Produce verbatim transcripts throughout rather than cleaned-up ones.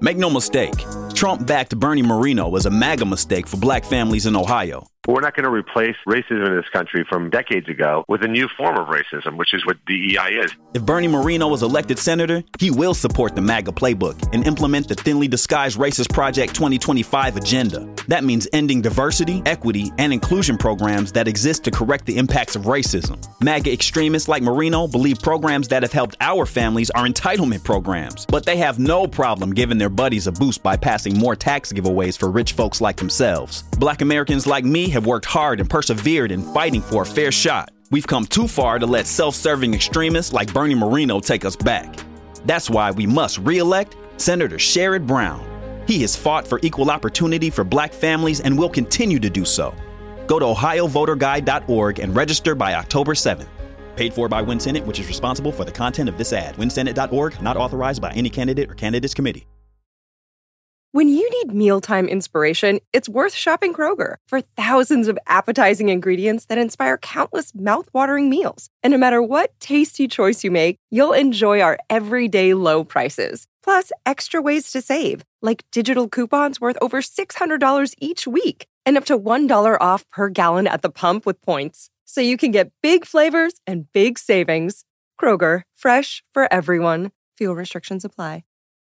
Make no mistake, Trump-backed Bernie Moreno was a MAGA mistake for black families in Ohio. We're not going to replace racism in this country from decades ago with a new form of racism, which is what D E I is. If Bernie Moreno was elected senator, he will support the MAGA playbook and implement the thinly disguised Racist Project twenty twenty-five agenda. That means ending diversity, equity, and inclusion programs that exist to correct the impacts of racism. MAGA extremists like Moreno believe programs that have helped our families are entitlement programs, but they have no problem giving their buddies a boost by passing more tax giveaways for rich folks like themselves. Black Americans like me have worked hard and persevered in fighting for a fair shot. We've come too far to let self-serving extremists like Bernie Moreno take us back. That's why we must re-elect Senator Sherrod Brown. He has fought for equal opportunity for black families and will continue to do so. Go to ohio voter guide dot org and register by October seventh. Paid for by WinSenate, which is responsible for the content of this ad. win senate dot org, not authorized by any candidate or candidates committee. When you need mealtime inspiration, it's worth shopping Kroger for thousands of appetizing ingredients that inspire countless mouthwatering meals. And no matter what tasty choice you make, you'll enjoy our everyday low prices. Plus, extra ways to save, like digital coupons worth over six hundred dollars each week and up to one dollar off per gallon at the pump with points. So you can get big flavors and big savings. Kroger, fresh for everyone. Fuel restrictions apply.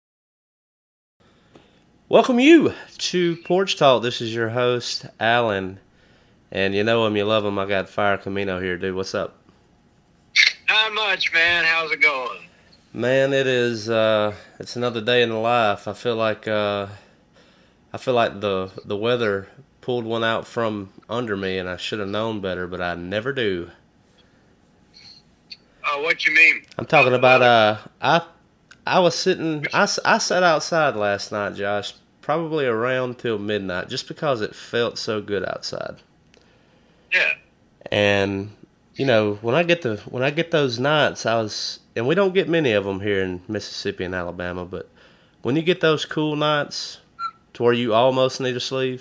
Welcome you to Porch Talk. This is your host, Alan. And you know him, you love him. I got Fire Camino here, dude. What's up? Not much, man. How's it going? Man, it is, uh, it's another day in the life. I feel like, uh, I feel like the, the weather pulled one out from under me, and I should have known better, but I never do. Oh, uh, what you mean? I'm talking about, uh, I... I was sitting, I, I sat outside last night, Josh, probably around till midnight, just because it felt so good outside. Yeah. And, you know, when I get the, when I get those nights, I was, and we don't get many of them here in Mississippi and Alabama, but when you get those cool nights to where you almost need to sleep,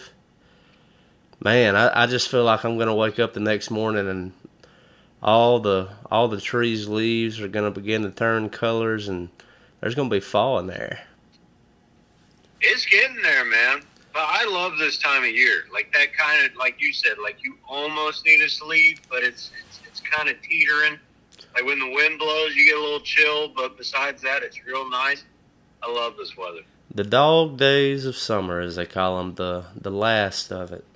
man, I, I just feel like I'm going to wake up the next morning and all the, all the trees' leaves are going to begin to turn colors, and there's going to be fall in there. It's getting there, man. But I love this time of year. Like that kind of, like you said, like you almost need to sleep, but it's it's, it's kind of teetering. Like when the wind blows, you get a little chill, but besides that, it's real nice. I love this weather. The dog days of summer, as they call them, the, the last of it.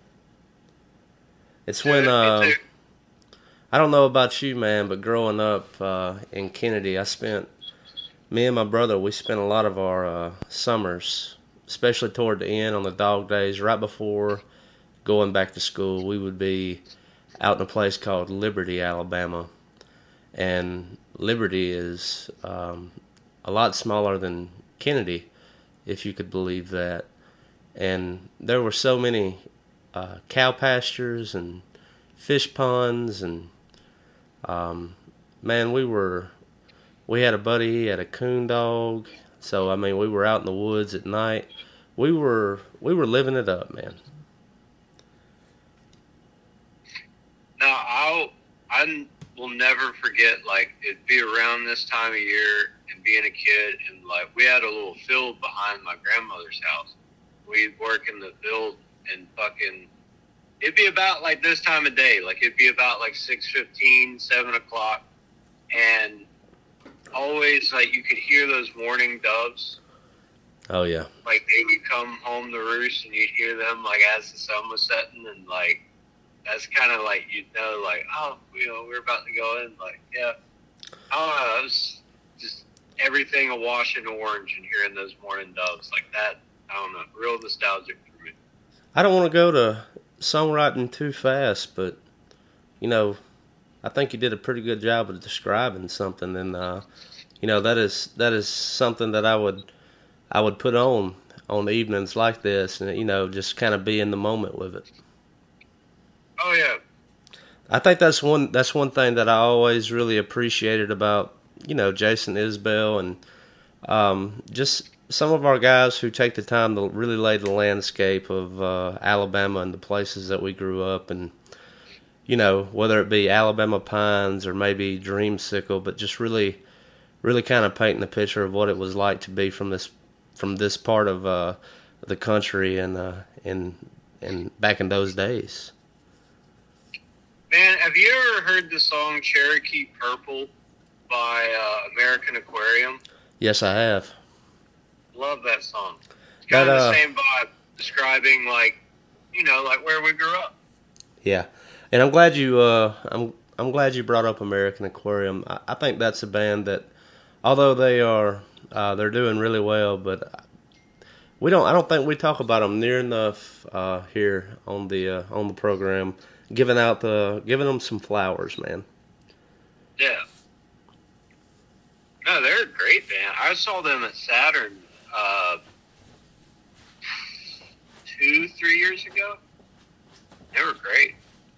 It's when, uh, I don't know about you, man, but growing up uh, in Kennedy, I spent, me and my brother, we spent a lot of our uh, summers, especially toward the end on the dog days, right before going back to school. We would be out in a place called Liberty, Alabama. And Liberty is um, a lot smaller than Kennedy, if you could believe that. And there were so many uh, cow pastures and fish ponds, and um, man, we were... We had a buddy, he had a coon dog. So, I mean, we were out in the woods at night. We were we were living it up, man. Now, I'll, I will never forget, like, it'd be around this time of year and being a kid, and, like, we had a little field behind my grandmother's house. We'd work in the field and fucking, it'd be about, like, this time of day. Like, it'd be about, like, six fifteen, seven o'clock, and always, like, you could hear those morning doves. Oh, yeah. Like, they would come home to roost, and you'd hear them, like, as the sun was setting, and, like, that's kind of, like, you'd know, like, oh, you know, we're about to go in. Like, yeah. I don't know. It was just everything awash in orange and hearing those morning doves. Like, that, I don't know, real nostalgic for me. I don't want to go to songwriting too fast, but, you know, I think you did a pretty good job of describing something, and uh, you know that is that is something that I would I would put on on evenings like this, and you know just kind of be in the moment with it. Oh yeah, I think that's one that's one thing that I always really appreciated about you know Jason Isbell and um, just some of our guys who take the time to really lay the landscape of uh, Alabama and the places that we grew up and. You know, whether it be Alabama Pines or maybe Dreamsicle, but just really, really kind of painting the picture of what it was like to be from this from this part of uh, the country and uh, in in back in those days. Man, have you ever heard the song Cherokee Purple by uh, American Aquarium? Yes, I have. Love that song. It's kind But, of uh, the same vibe, describing like, you know, like where we grew up. Yeah, and I'm glad you uh, I'm I'm glad you brought up American Aquarium. I, I think that's a band that, although they are uh, they're doing really well, but we don't I don't think we talk about them near enough uh, here on the uh, on the program. Giving out the giving them some flowers, man. Yeah. No, they're a great band. I saw them at Saturn uh, two, three years ago. They were great.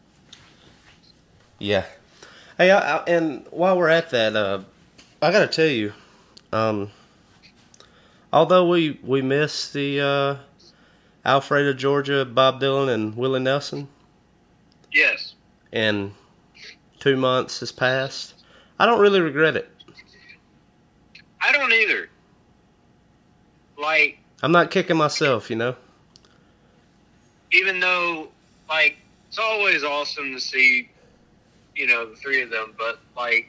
Yeah. Hey, I, I, and while we're at that, uh, I got to tell you, um, although we we miss the uh, Alfredo, Georgia, Bob Dylan, and Willie Nelson. Yes. And two months has passed. I don't really regret it. I don't either. Like, I'm not kicking myself, you know? even though, like, it's always awesome to see, you know, the three of them, but, like,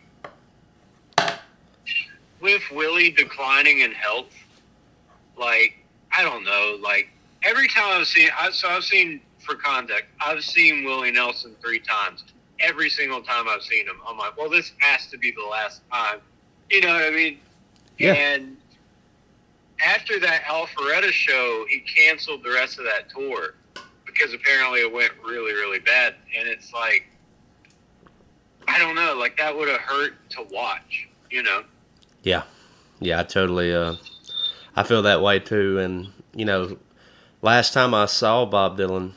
with Willie declining in health, like, I don't know, like, every time I've seen, I, so I've seen, for context, I've seen Willie Nelson three times. Every single time I've seen him, I'm like, well, this has to be the last time. You know what I mean? Yeah. And after that Alpharetta show, he canceled the rest of that tour because apparently it went really, really bad. And it's like, I don't know, like that would have hurt to watch, you know? Yeah. Yeah, I totally, uh, I feel that way too. And, you know, last time I saw Bob Dylan,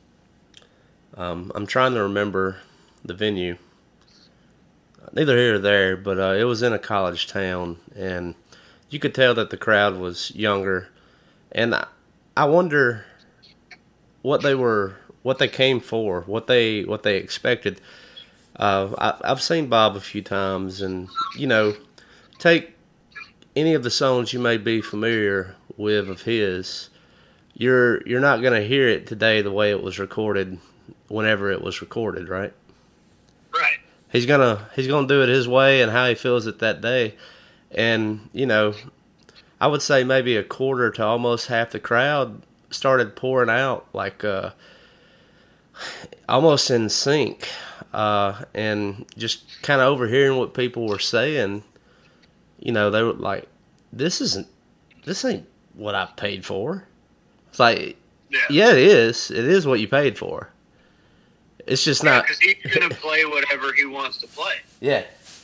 um, I'm trying to remember the venue. Neither here or there, but uh, it was in a college town, and you could tell that the crowd was younger. And I, I wonder what they were, what they came for, what they what they expected. Uh, I, I've seen Bob a few times, and you know, take any of the songs you may be familiar with of his. You're you're not going to hear it today the way it was recorded, whenever it was recorded, right? Right. He's gonna he's gonna do it his way and how he feels it that day, and you know, I would say maybe a quarter to almost half the crowd started pouring out like uh, almost in sync, uh, and just kind of overhearing what people were saying. You know, they were like, "This isn't this ain't what I paid for." It's like, Yeah. yeah, it is. It is what you paid for. It's just Yeah, not. because he's going to play whatever he wants to play. Yeah.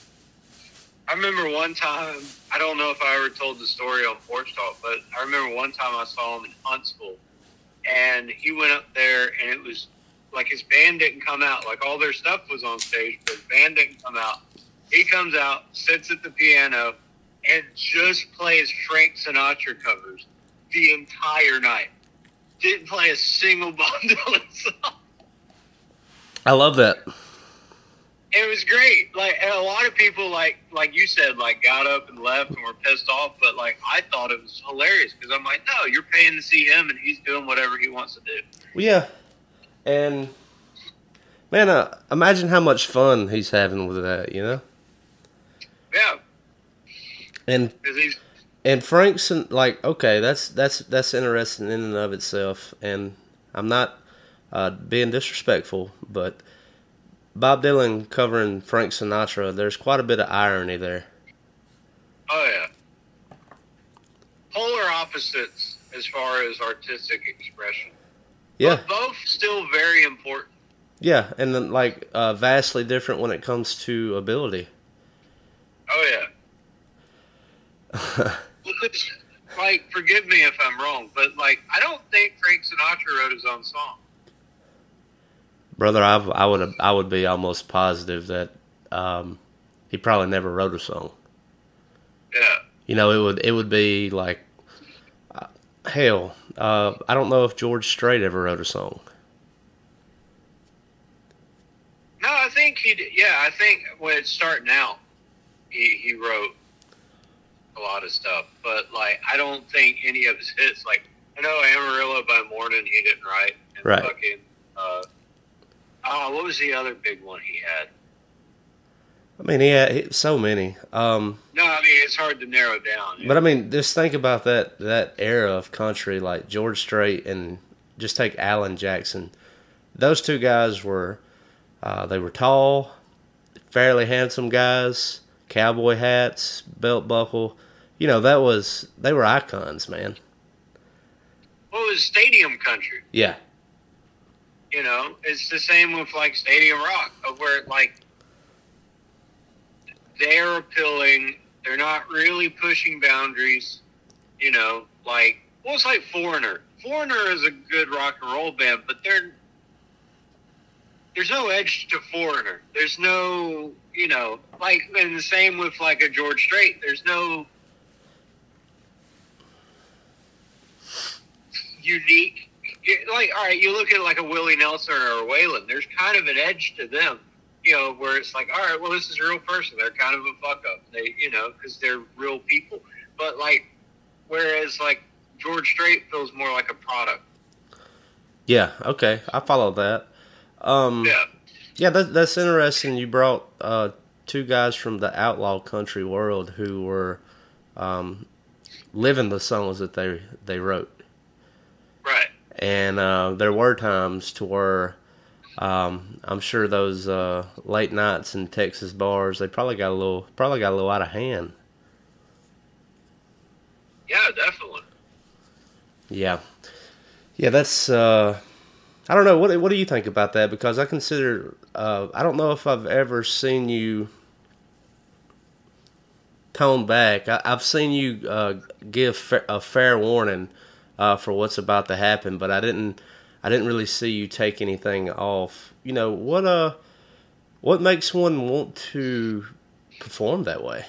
I remember one time, I don't know if I ever told the story on Porch Talk, but I remember one time I saw him in Huntsville, and he went up there, and it was like his band didn't come out. Like all their stuff was on stage, but his band didn't come out. He comes out, sits at the piano, and just plays Frank Sinatra covers the entire night. Didn't play a single Bob Dylan song. I love that. It was great. Like, and a lot of people, like like you said, like got up and left and were pissed off. But like, I thought it was hilarious because I'm like, no, you're paying to see him, and he's doing whatever he wants to do. Well, yeah, and man, uh, imagine how much fun he's having with that. You know, Yeah, and because he's and Frank's like, okay, that's that's that's interesting in and of itself. And I'm not uh, being disrespectful, but Bob Dylan covering Frank Sinatra, there's quite a bit of irony there. oh yeah, polar opposites as far as artistic expression. Yeah, But both still very important. yeah, and then like uh, vastly different when it comes to ability. Oh yeah. Which, like, forgive me if I'm wrong, but like, I don't think Frank Sinatra wrote his own song. Brother, I, I would I would be almost positive that um, he probably never wrote a song. Yeah. You know, it would it would be like uh, hell. Uh, I don't know if George Strait ever wrote a song. No, I think he did. Yeah, I think when it's starting out, he, he wrote a lot of stuff. But, like, like, I don't think any of his hits, like, I know Amarillo by Morning he didn't write. And right. Fucking, uh, oh, what was the other big one he had? I mean, he had so many. Um, no, I mean, it's hard to narrow down. But, I mean, just think about that, that era of country, like George Strait and just take Alan Jackson. Those two guys were, uh, they were tall, fairly handsome guys, cowboy hats, belt buckle. You know, that was, they were icons, man. Well, it was stadium country. Yeah. You know, it's the same with, like, Stadium Rock, of where, like, they're appealing. They're not really pushing boundaries. You know, like, well, it's like Foreigner. Foreigner is a good rock and roll band, but they're, there's no edge to Foreigner. There's no, you know, like, and the same with, like, a George Strait. There's no unique, like, all right, you look at, like, a Willie Nelson or a Waylon. There's kind of an edge to them. You know, where it's like, all right, well, this is a real person. They're kind of a fuck up. They, you know, because they're real people. But, like, whereas, like, George Strait feels more like a product. Yeah, okay. I follow that. Um, yeah. Yeah, that, that's interesting. You brought uh, two guys from the outlaw country world who were um, living the songs that they, they wrote. Right. And uh, there were times to where... Um, I'm sure those uh, late nights in Texas bars, they probably got a little, probably got a little out of hand. Yeah, definitely. Yeah, yeah. That's uh, I don't know. What what do you think about that? Because I consider, uh, I don't know if I've ever seen you tone back. I, I've seen you uh, give fa- a fair warning uh, for what's about to happen, but I didn't. I didn't really see you take anything off. You know, what uh, what makes one want to perform that way?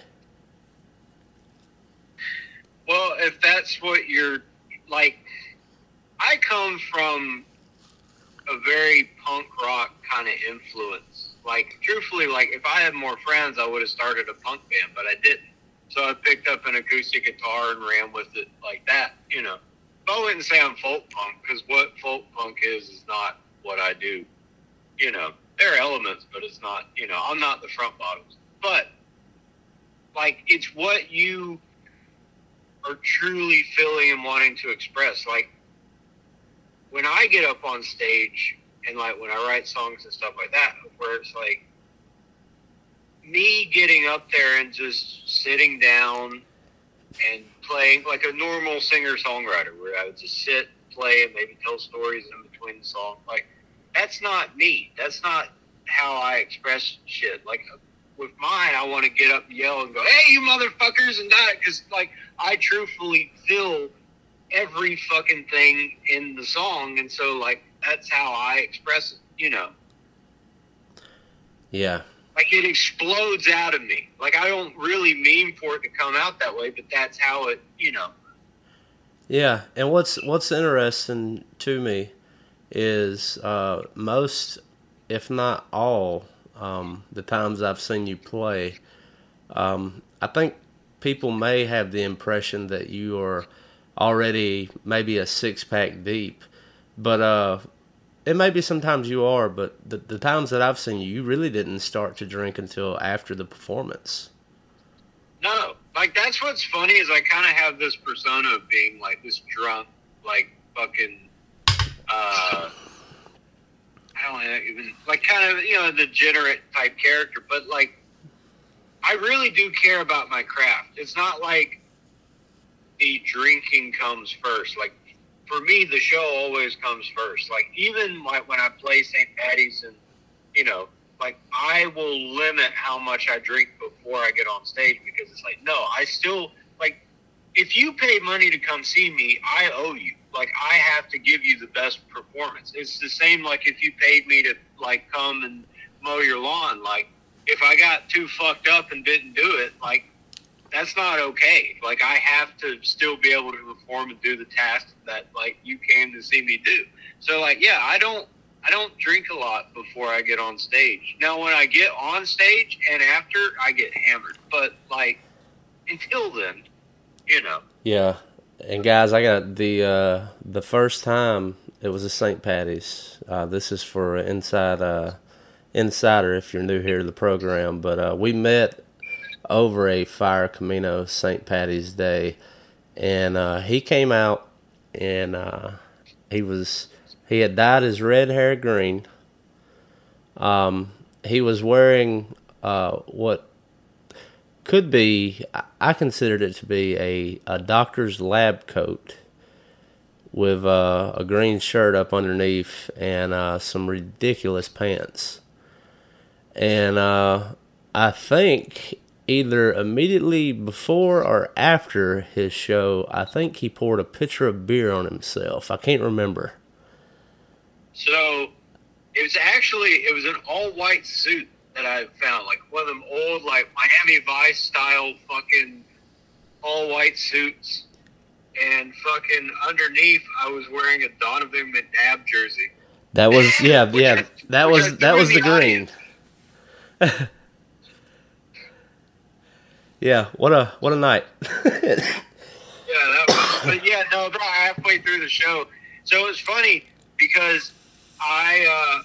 Well, if that's what you're, like, I come from a very punk rock kind of influence. Like, truthfully, like, if I had more friends, I would have started a punk band, but I didn't. So I picked up an acoustic guitar and ran with it like that, you know. I wouldn't say I'm folk punk, because what folk punk is is not what I do. You know, there are elements, but it's not, you know, I'm not the front bottoms. But, like, it's what you are truly feeling and wanting to express. Like, when I get up on stage and, like, when I write songs and stuff like that, where it's like, me getting up there and just sitting down and playing like a normal singer-songwriter, where I would just sit, play, and maybe tell stories in between the song. Like, that's not me. That's not how I express shit. Like, with mine, I want to get up and yell and go, hey, you motherfuckers, and that, because, like, I truthfully feel every fucking thing in the song, and so, like, that's how I express it, you know? Yeah. Like, it explodes out of me. Like, I don't really mean for it to come out that way, but that's how it, you know. Yeah, and what's what's interesting to me is uh, most, if not all, um, the times I've seen you play, um, I think people may have the impression that you are already maybe a six-pack deep, but uh, it may be sometimes you are, but the, the times that I've seen you, you really didn't start to drink until after the performance. No, like, that's what's funny is I kind of have this persona of being, like, this drunk, like, fucking, uh, I don't even, like, kind of, you know, degenerate type character, but, like, I really do care about my craft. It's not like the drinking comes first. Like, for me, the show always comes first. Like, even like when I play Saint Patty's and, you know, like, I will limit how much I drink before I get on stage, because it's like, no, I still, like, if you pay money to come see me, I owe you. Like, I have to give you the best performance. It's the same, like, if you paid me to, like, come and mow your lawn. Like, if I got too fucked up and didn't do it, like, that's not okay. Like, I have to still be able to perform and do the task that, like, you came to see me do. So, like, yeah, I don't, I don't drink a lot before I get on stage. Now, when I get on stage and after, I get hammered. But, like, until then, you know. Yeah, and guys, I got the uh, the first time it was a Saint Patty's. Uh, this is for inside uh, insider if you're new here to the program, but uh, we met over a Fire Camino Saint Patty's Day, and uh, he came out and uh, he was he had dyed his red hair green. Um, he was wearing uh, what could be, I considered it to be a, a doctor's lab coat with uh, a green shirt up underneath and uh, some ridiculous pants. And uh, I think either immediately before or after his show, I think he poured a pitcher of beer on himself. I can't remember. So it was actually, it was an all-white suit that I found, like one of them old, like Miami Vice style fucking all-white suits. And fucking underneath, I was wearing a Donovan McNabb jersey. That was, yeah, yeah, that was, that was the green. Yeah, what a, what a night. Yeah, that was, but yeah, no, about halfway through the show. So it was funny because I, uh,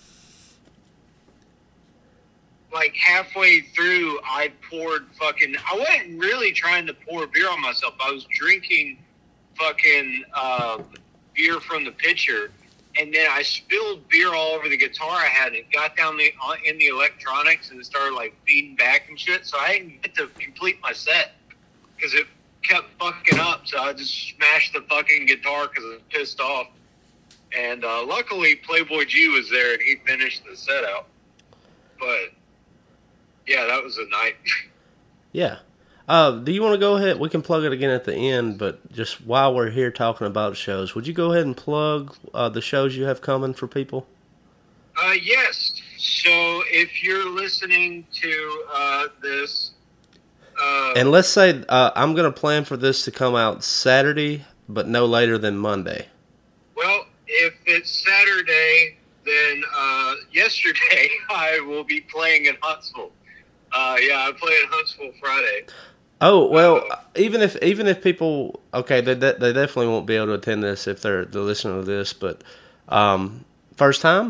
like halfway through, I poured fucking, I wasn't really trying to pour beer on myself. I was drinking fucking uh, beer from the pitcher, and then I spilled beer all over the guitar I had. It got down the uh, in the electronics, and it started like feeding back and shit. So I didn't get to complete my set because it kept fucking up. So I just smashed the fucking guitar because I was pissed off. And uh, luckily, Playboy G was there, and he finished the set out. But yeah, that was a night. Yeah. Uh, do you want to go ahead? We can plug it again at the end, but just while we're here talking about shows, would you go ahead and plug uh, the shows you have coming for people? Uh, yes. So if you're listening to uh, this... Uh, and let's say uh, I'm going to plan for this to come out Saturday, but no later than Monday. Well, if it's Saturday, then uh, yesterday I will be playing in Huntsville. Uh, yeah, I play in Huntsville Friday. Oh well, uh, even if even if people okay, they they definitely won't be able to attend this if they're they're listening to this. But um, first time?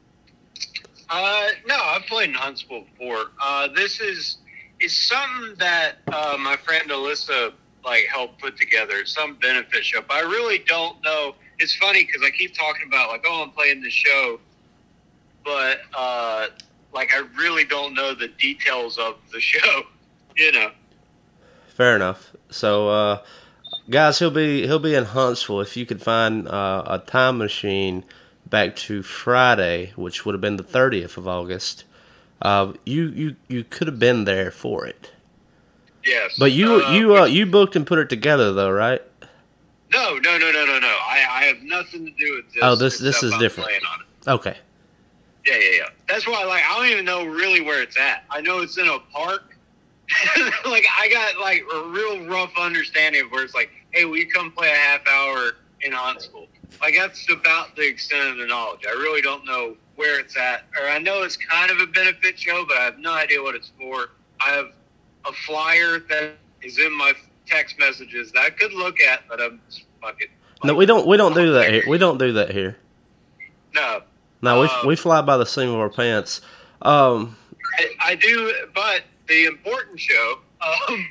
Uh, no, I've played in Huntsville before. Uh, this is is something that uh, my friend Alyssa like helped put together. It's some benefit show. But I really don't know. It's funny because I keep talking about like, oh, I'm playing this show, but uh, like I really don't know the details of the show. You know. Fair enough. So, uh, guys, he'll be he'll be in Huntsville. If you could find uh, a time machine back to Friday, which would have been the thirtieth of August, uh, you you you could have been there for it. Yes. But you uh, you uh, you booked and put it together though, right? No, no, no, no, no, no. I, I have nothing to do with this. Oh, this this is I'm different. playing on it. Okay. Yeah, yeah, yeah. That's why, like, I don't even know really where it's at. I know it's in a park. Like, I got, like, a real rough understanding of where it's like, hey, will you come play a half hour in Huntsville? Like, that's about the extent of the knowledge. I really don't know where it's at. Or I know it's kind of a benefit show, but I have no idea what it's for. I have a flyer that is in my text messages that I could look at, but I'm just fucking... Like, No, we don't we don't do that here. We don't do that here. No. No, we um, we fly by the seam of our pants. Um, I, I do, but the important show, um,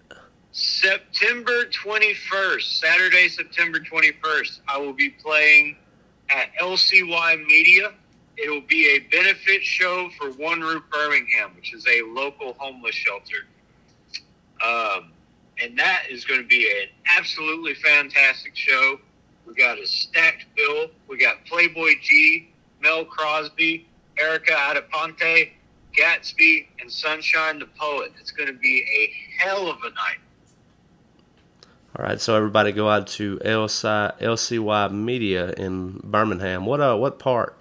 September twenty-first, Saturday, September twenty-first, I will be playing at L C Y Media. It will be a benefit show for One Roof Birmingham, which is a local homeless shelter. Um, and that is going to be an absolutely fantastic show. We got a stacked bill. We got Playboy G, Mel Crosby, Erica Adeponte, Gatsby, and Sunshine the Poet. It's going to be a hell of a night. all right, so everybody go out to L C Y Media in Birmingham. What uh, what part?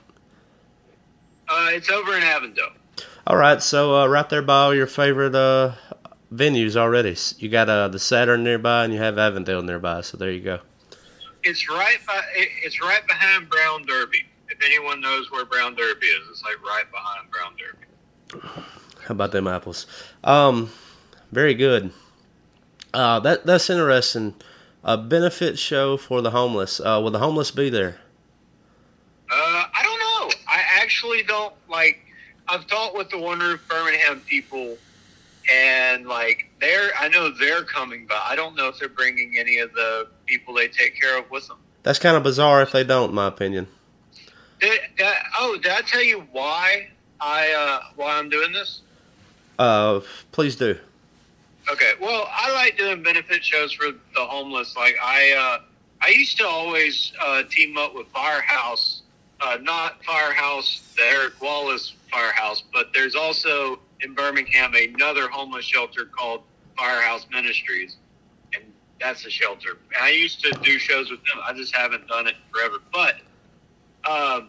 Uh, it's over in Avondale. All right, so uh, right there by all your favorite uh, venues already. You got uh, the Saturn nearby, and you have Avondale nearby. So there you go. It's right by. It's right behind Brown Derby. If anyone knows where Brown Derby is, it's like right behind Brown Derby. How about them apples? Um, very good. Uh, that that's interesting. A benefit show for the homeless. Uh, will the homeless be there? Uh, I don't know. I actually don't, like, I've talked with the One Roof Birmingham people, and, like, they're, I know they're coming, but I don't know if they're bringing any of the people they take care of with them. That's kind of bizarre if they don't, in my opinion. Did, did, oh, did I tell you why I, uh, why I'm doing this? Uh, please do. Okay, well, I like doing benefit shows for the homeless. Like, I, uh, I used to always, uh, team up with Firehouse. Uh, not Firehouse, the Eric Wallace Firehouse, but there's also in Birmingham another homeless shelter called Firehouse Ministries, and that's a shelter. And I used to do shows with them. I just haven't done it forever. But um,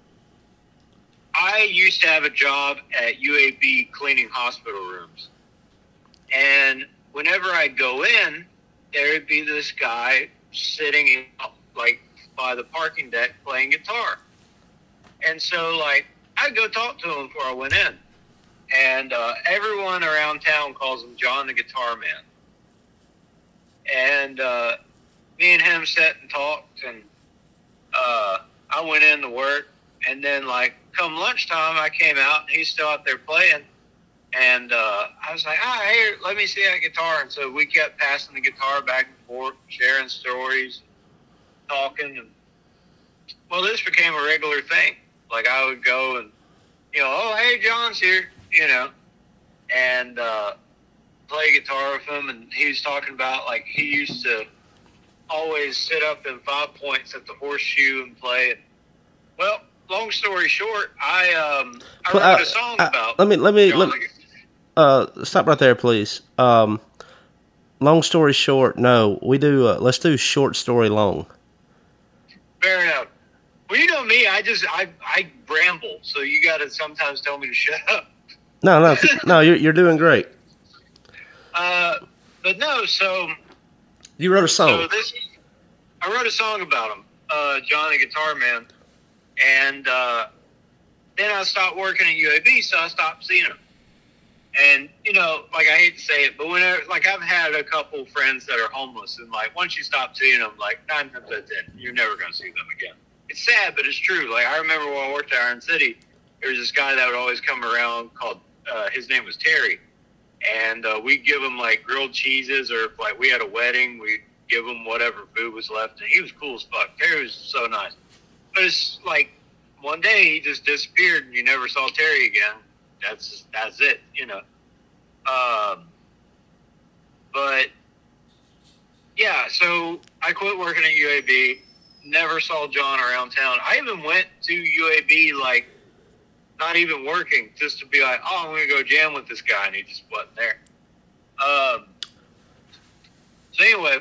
I used to have a job at U A B cleaning hospital rooms, and whenever I'd go in, there would be this guy sitting in, like, by the parking deck playing guitar. And so, like, I'd go talk to him before I went in. And uh, everyone around town calls him John the Guitar Man. And uh, me and him sat and talked, and uh, I went in to work. And then, like, come lunchtime, I came out, and he's still out there playing. And uh, I was like, ah, here, let me see that guitar. And so we kept passing the guitar back and forth, sharing stories, talking. And, well, this became a regular thing. Like, I would go and, you know, oh, hey, John's here, you know, and uh, play guitar with him. And he was talking about, like, he used to always sit up in Five Points at the Horseshoe and play. And, well, long story short, I um I wrote uh, a song uh, about. Let me let me John let, uh stop right there, please. Um, long story short, no, we do. Uh, let's do short story long. Fair enough. Well, you know me, I just I I ramble, so you got to sometimes tell me to shut up. No, no, no. You're you're doing great. Uh, but no, so You wrote a song. so this I wrote a song about him, uh, John the Guitar Man, and uh, then I stopped working at U A B, so I stopped seeing him. And you know, like, I hate to say it, but whenever, like, I've had a couple friends that are homeless, and like, once you stop seeing them, like, nine times out of ten, you're never going to see them again. It's sad, but it's true. Like, I remember when I worked at Iron City, there was this guy that would always come around called, uh, his name was Terry. And uh, we'd give him, like, grilled cheeses, or if, like, we had a wedding, we'd give him whatever food was left. And he was cool as fuck. Terry was so nice. But it's like, one day he just disappeared, and you never saw Terry again. That's just, that's it, you know. Um, but, yeah, so I quit working at U A B. Never saw John around town. I even went to U A B, like, not even working, just to be like, oh, I'm going to go jam with this guy, and he just wasn't there. Um, so anyway,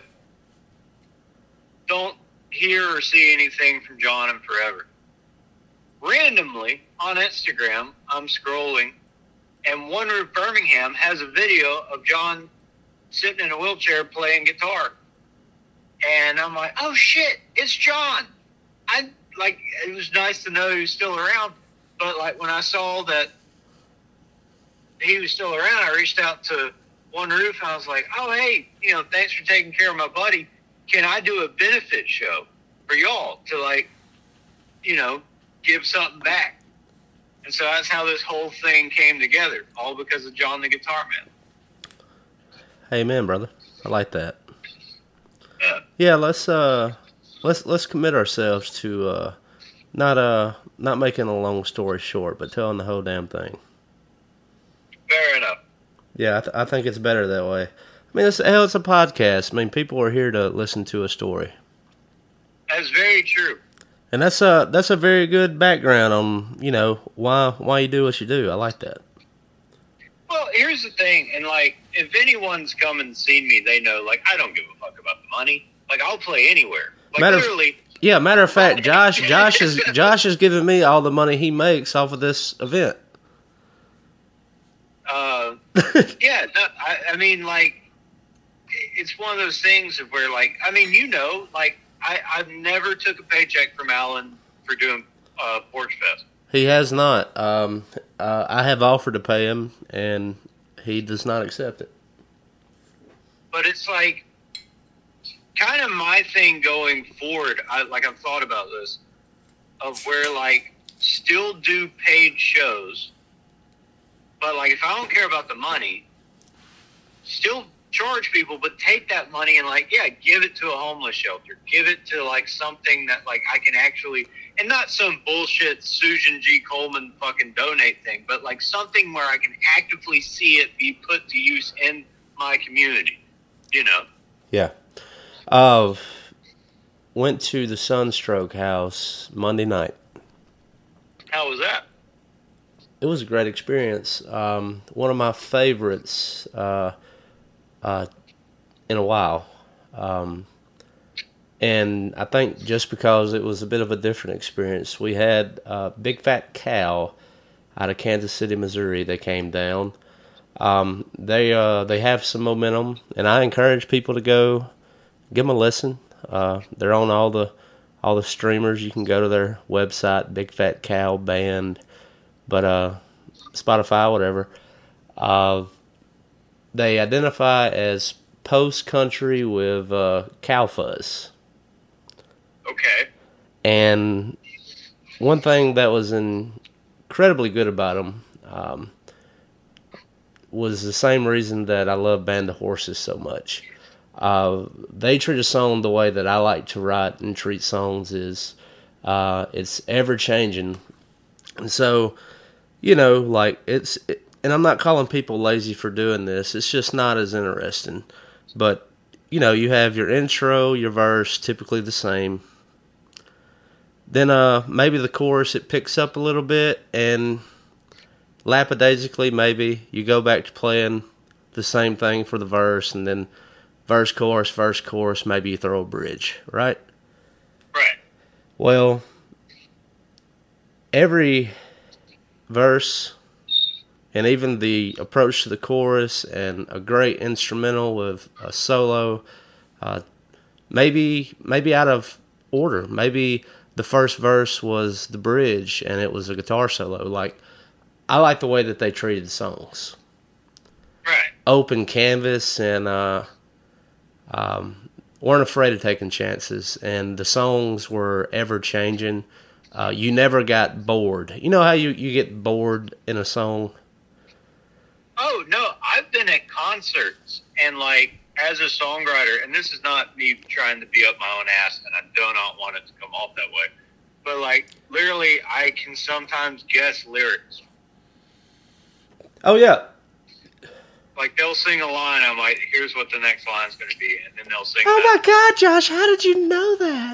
don't hear or see anything from John in forever. Randomly, on Instagram, I'm scrolling, and One Roof Birmingham has a video of John sitting in a wheelchair playing guitar. And I'm like, oh, shit, it's John. I like, it was nice to know he was still around. But, like, when I saw that he was still around, I reached out to One Roof, and I was like, oh, hey, you know, thanks for taking care of my buddy. Can I do a benefit show for y'all to, like, you know, give something back? And so that's how this whole thing came together, all because of John the Guitar Man. Amen, brother. I like that. Yeah. Yeah, let's uh, let's let's commit ourselves to uh, not uh, not making a long story short, but telling the whole damn thing. Fair enough. Yeah, I, th- I think it's better that way. I mean, it's, hell, it's a podcast. I mean, people are here to listen to a story. That's very true. And that's a that's a very good background on, you know, why why you do what you do. I like that. Well, here's the thing, and, like, if anyone's come and seen me, they know, like, I don't give a fuck about the money. Like, I'll play anywhere. Like, Matter literally. Of, yeah, matter of fact, Josh Josh is Josh is giving me all the money he makes off of this event. Uh, yeah, no, I, I mean, like, it's one of those things of where, like, I mean, you know, like, I, I've never took a paycheck from Alan for doing uh, Porch Fest. He has not. Um, uh, I have offered to pay him, and he does not accept it. But it's like kind of my thing going forward. I like I've thought about this of where like still do paid shows, but like if I don't care about the money, still charge people, but take that money and like yeah, give it to a homeless shelter, give it to like something that like I can actually, and not some bullshit Susan G. Coleman fucking donate thing, but like something where I can actively see it be put to use in my community. You know. Yeah. Uh, went to the Sunstroke House Monday night. How was that? It was a great experience. Um, one of my favorites uh, uh, in a while. Um, and I think just because it was a bit of a different experience, we had uh, Big Fat Cow out of Kansas City, Missouri. They came down. Um, they uh, they have some momentum, and I encourage people to go give them a listen. Uh, they're on all the all the streamers. You can go to their website, Big Fat Cow Band, but uh, Spotify, whatever. Uh, they identify as post country with uh, cow fuzz. Okay. And one thing that was incredibly good about them. Um, was the same reason that I love Band of Horses so much. Uh, they treat a song the way that I like to write and treat songs is uh, it's ever-changing. And so, you know, like, it's... It, and I'm not calling people lazy for doing this. It's just not as interesting. But, you know, you have your intro, your verse, typically the same. Then uh, maybe the chorus, it picks up a little bit, and... lackadaisically, maybe you go back to playing the same thing for the verse, and then verse, chorus, verse, chorus, maybe you throw a bridge, right? Right. Well, every verse, and even the approach to the chorus, and a great instrumental with a solo, uh, maybe maybe out of order. Maybe the first verse was the bridge, and it was a guitar solo, like. I like the way that they treated songs. Right. Open canvas, and uh, um, weren't afraid of taking chances. And the songs were ever-changing. Uh, you never got bored. You know how you, you get bored in a song? Oh, no. I've been at concerts, and, like, as a songwriter, and this is not me trying to be up my own ass, and I do not want it to come off that way, but, like, literally, I can sometimes guess lyrics. Oh, yeah. Like, they'll sing a line, I'm like, here's what the next line's going to be, and then they'll sing Oh, that. my God, Josh, how did you know that?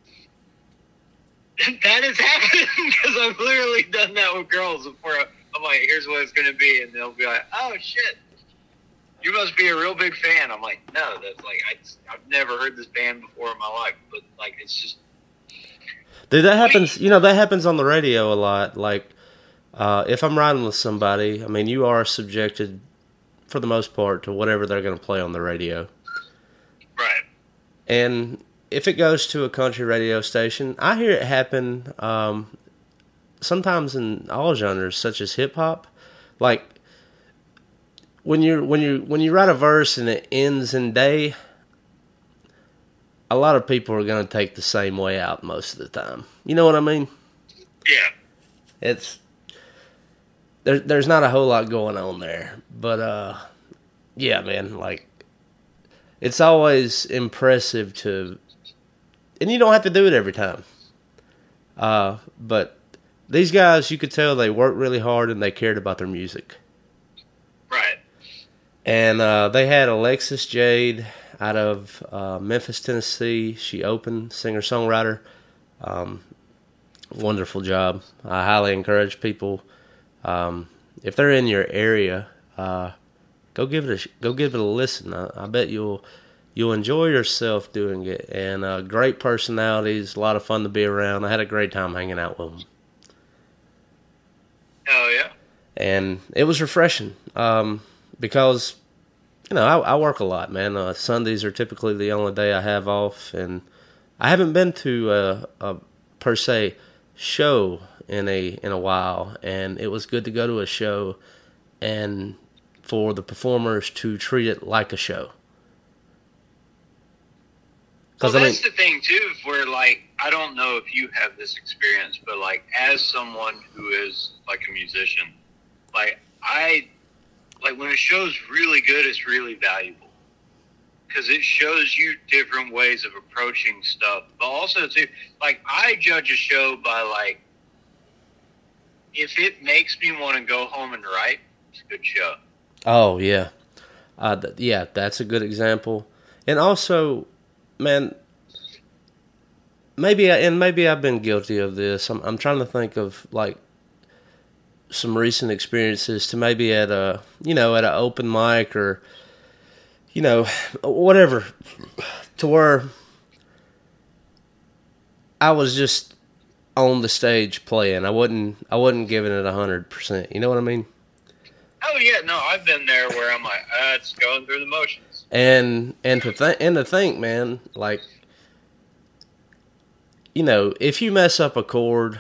That has happened, because I've literally done that with girls before. I'm like, here's what it's going to be, and they'll be like, oh, shit. You must be a real big fan. I'm like, no, that's like, I, I've never heard this band before in my life, but, like, it's just... Dude, that happens, you know, that happens on the radio a lot, like... Uh, if I'm riding with somebody, I mean, you are subjected, for the most part, to whatever they're going to play on the radio. Right. And if it goes to a country radio station, I hear it happen um, sometimes in all genres, such as hip hop. Like when you when you when you write a verse and it ends in day, a lot of people are going to take the same way out most of the time. You know what I mean? Yeah. It's there, there's not a whole lot going on there, but uh, yeah, man, like it's always impressive to, and you don't have to do it every time. Uh, but these guys, you could tell they worked really hard and they cared about their music. Right. And uh, they had Alexis Jade out of uh, Memphis, Tennessee. She opened, singer-songwriter. Um, wonderful job. I highly encourage people, um, if they're in your area, uh, go give it a go give it a listen. I, I bet you'll you'll enjoy yourself doing it. And uh, great personalities, a lot of fun to be around. I had a great time hanging out with them. Oh yeah. And it was refreshing um, because you know I, I work a lot, man. Uh, Sundays are typically the only day I have off, and I haven't been to a, a per se show in a in a while, and it was good to go to a show and for the performers to treat it like a show. Well, that's I mean, the thing, too, where, like, I don't know if you have this experience, but, like, as someone who is, like, a musician, like, I, like, when a show's really good, it's really valuable. Because it shows you different ways of approaching stuff. But also, too, like, I judge a show by, like, if it makes me want to go home and write, it's a good show. Oh, yeah. Uh, th- yeah, that's a good example. And also... Man, maybe I, and maybe I've been guilty of this. I'm I'm trying to think of like some recent experiences to maybe at a you know at an open mic or you know whatever to where I was just on the stage playing. I wasn't I wasn't giving it a hundred percent. You know what I mean? Oh yeah, no, I've been there where I'm like, ah, it's going through the motions. And and to th- and to think, man, like, you know, if you mess up a chord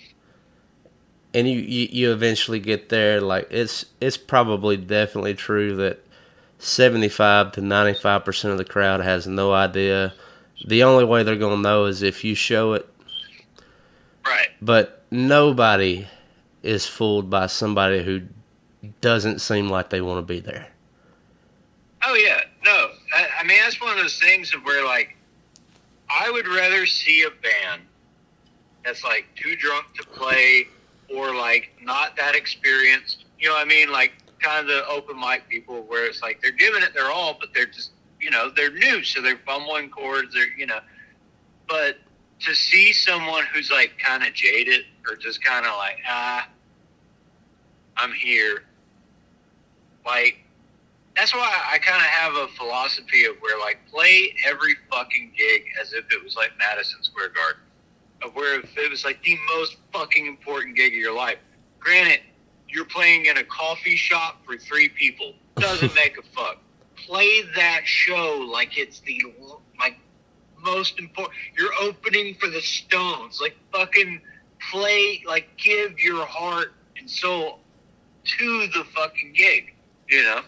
and you, you, you eventually get there, like, it's it's probably definitely true that seventy-five to ninety-five percent of the crowd has no idea. The only way they're going to know is if you show it. Right. But nobody is fooled by somebody who doesn't seem like they want to be there. Oh, yeah. No, I, I mean, that's one of those things of where, like, I would rather see a band that's, like, too drunk to play or, like, not that experienced. You know what I mean? Like, kind of the open mic people where it's like they're giving it their all, but they're just, you know, they're new, so they're fumbling chords, they're, you know. But to see someone who's, like, kind of jaded or just kind of like, ah, I'm here, like, that's why I kind of have a philosophy of where, like, play every fucking gig as if it was, like, Madison Square Garden. Of where if it was, like, the most fucking important gig of your life. Granted, you're playing in a coffee shop for three people. Doesn't make a fuck. Play that show like it's the, like, most important. You're opening for the Stones. Like, fucking play, like, give your heart and soul to the fucking gig, you know?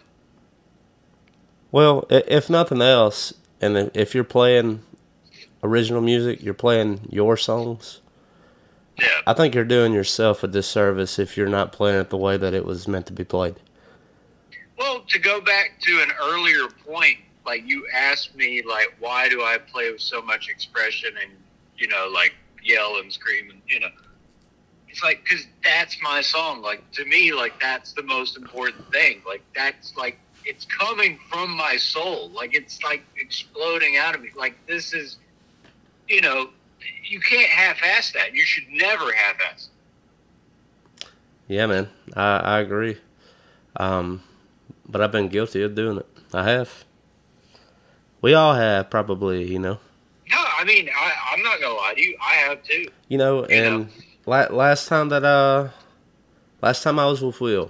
Well, if nothing else, and if you're playing original music, you're playing your songs, yeah. I think you're doing yourself a disservice if you're not playing it the way that it was meant to be played. Well, to go back to an earlier point, like you asked me, like, why do I play with so much expression and, you know, like, yell and scream and, you know. It's like, because that's my song. Like, to me, like, that's the most important thing. Like, that's, like, it's coming from my soul. Like, it's, like, exploding out of me. Like, this is, you know, you can't half-ass that. You should never half-ass it. Yeah, man. I, I agree. Um, but I've been guilty of doing it. I have. We all have, probably, you know. No, I mean, I, I'm not going to lie to you. I have, too. You know, you and know? La- last time that, uh, last time I was with Will,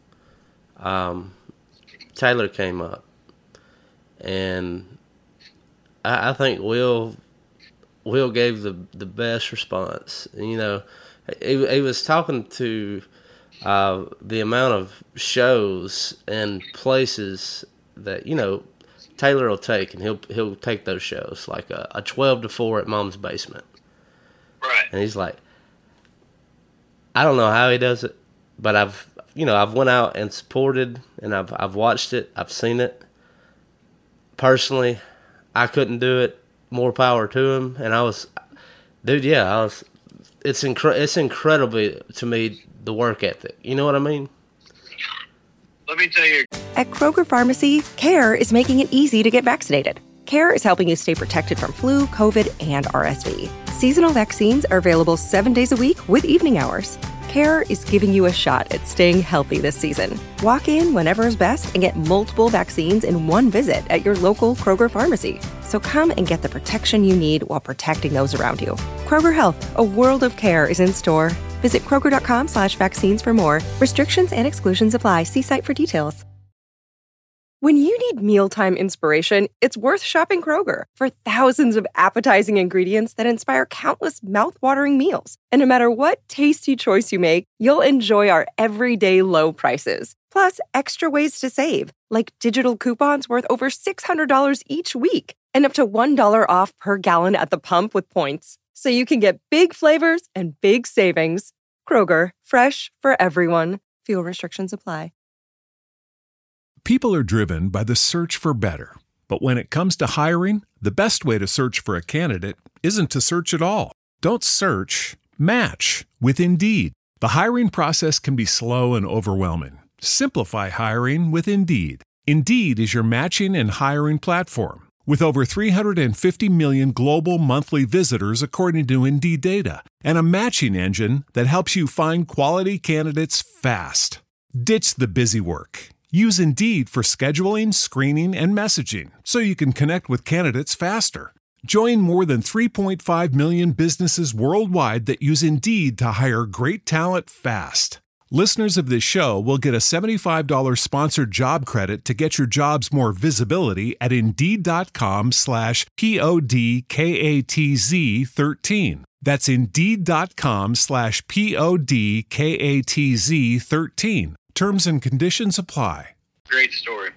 um, Taylor came up. And I, I think Will... Will gave the the best response. You know, he, he was talking to uh, the amount of shows and places that, you know, Taylor will take, and he'll he'll take those shows, like a, a twelve to four at Mom's Basement. Right. And he's like, I don't know how he does it, but I've you know I've went out and supported, and I've I've watched it, I've seen it. Personally, I couldn't do it. More power to him. And I was, dude, yeah, I was, it's incre- it's incredibly, to me, the work ethic. You know what I mean? Let me tell you. At Kroger Pharmacy, CARE is making it easy to get vaccinated. CARE is helping you stay protected from flu, COVID, and R S V. Seasonal vaccines are available seven days a week with evening hours. CARE is giving you a shot at staying healthy this season. Walk in whenever is best and get multiple vaccines in one visit at your local Kroger pharmacy. So come and get the protection you need while protecting those around you. Kroger Health, a world of care is in store. Visit Kroger.com slash vaccines for more. Restrictions and exclusions apply. See site for details. When you need mealtime inspiration, it's worth shopping Kroger for thousands of appetizing ingredients that inspire countless mouth-watering meals. And no matter what tasty choice you make, you'll enjoy our everyday low prices. Plus, extra ways to save, like digital coupons worth over six hundred dollars each week. and up to one dollar off per gallon at the pump with points. So you can get big flavors and big savings. Kroger, fresh for everyone. Fuel restrictions apply. People are driven by the search for better. But when it comes to hiring, the best way to search for a candidate isn't to search at all. Don't search, match with Indeed. The hiring process can be slow and overwhelming. Simplify hiring with Indeed. Indeed is your matching and hiring platform. With over three hundred fifty million global monthly visitors according to Indeed data, and a matching engine that helps you find quality candidates fast. Ditch the busy work. Use Indeed for scheduling, screening, and messaging so you can connect with candidates faster. Join more than three point five million businesses worldwide that use Indeed to hire great talent fast. Listeners of this show will get a seventy-five dollars sponsored job credit to get your jobs more visibility at Indeed.com slash P-O-D-K-A-T-Z 13. That's Indeed.com slash P-O-D-K-A-T-Z 13. Terms and conditions apply. Great story.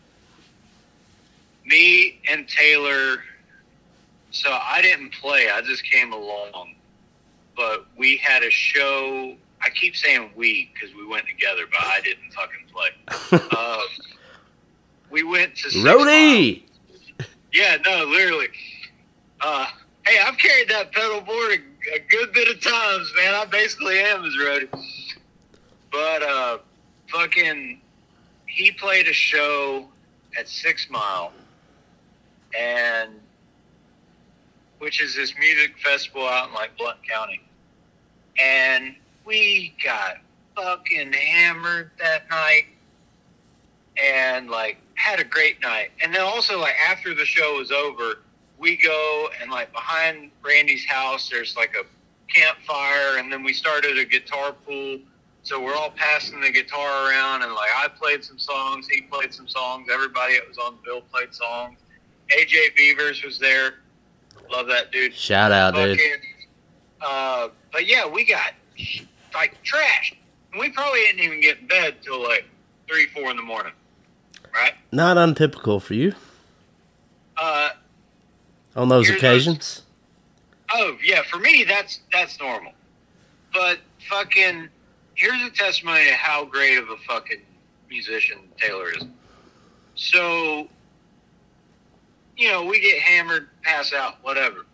Me and Taylor, so I didn't play, I just came along. But we had a show, I keep saying we because we went together, but I didn't fucking play. uh, we went to Six Roadie! Mile. Yeah, no, literally. Uh, hey, I've carried that pedal board a, a good bit of times, man. I basically am his roadie. But, uh, fucking, he played a show at Six Mile, and which is this music festival out in like Blount County, and we got fucking hammered that night, and like had a great night. And then also like after the show was over, we go and like behind Randy's house, there's like a campfire, and then we started a guitar pool. So we're all passing the guitar around, and like I played some songs, he played some songs, everybody that was on the bill played songs. A J Beavers was there. Love that dude. Shout out, Fucking, dude. Uh, but yeah, we got like trashed. We probably didn't even get in bed till like three, four in the morning. Right? Not untypical for you. Uh, on those occasions? Those, oh, yeah, for me, that's that's normal. But fucking, here's a testimony to how great of a fucking musician Taylor is. So, you know, we get hammered, pass out, whatever.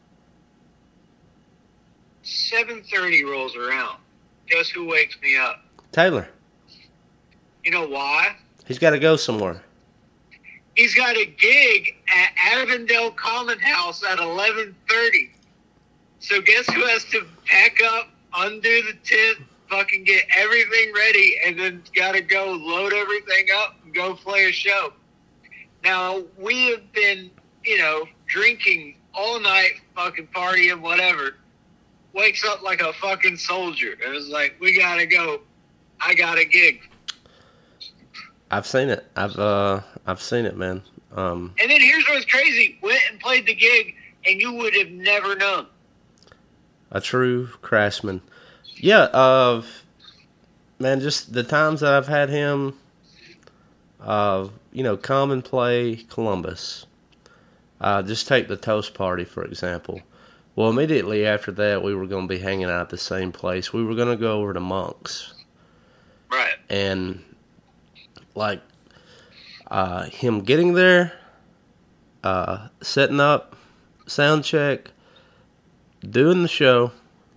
seven thirty rolls around. Guess who wakes me up? Taylor. You know why? He's got to go somewhere. He's got a gig at Avondale Common House at eleven thirty. So guess who has to pack up, undo the tent, fucking get everything ready, and then got to go load everything up and go play a show. Now, we have been, you know, drinking all night, fucking partying, whatever. Wakes up like a fucking soldier. It was like, we got to go. I got a gig. I've seen it. I've uh, I've seen it, man. Um, and then here's what's crazy. Went and played the gig, and you would have never known. A true craftsman. Yeah, uh, man, just the times that I've had him, uh, you know, come and play Columbus. Uh, just take the Toast Party, for example. Well, immediately after that, we were going to be hanging out at the same place. We were going to go over to Monk's. Right. And, like, uh, him getting there, uh, setting up, sound check, doing the show,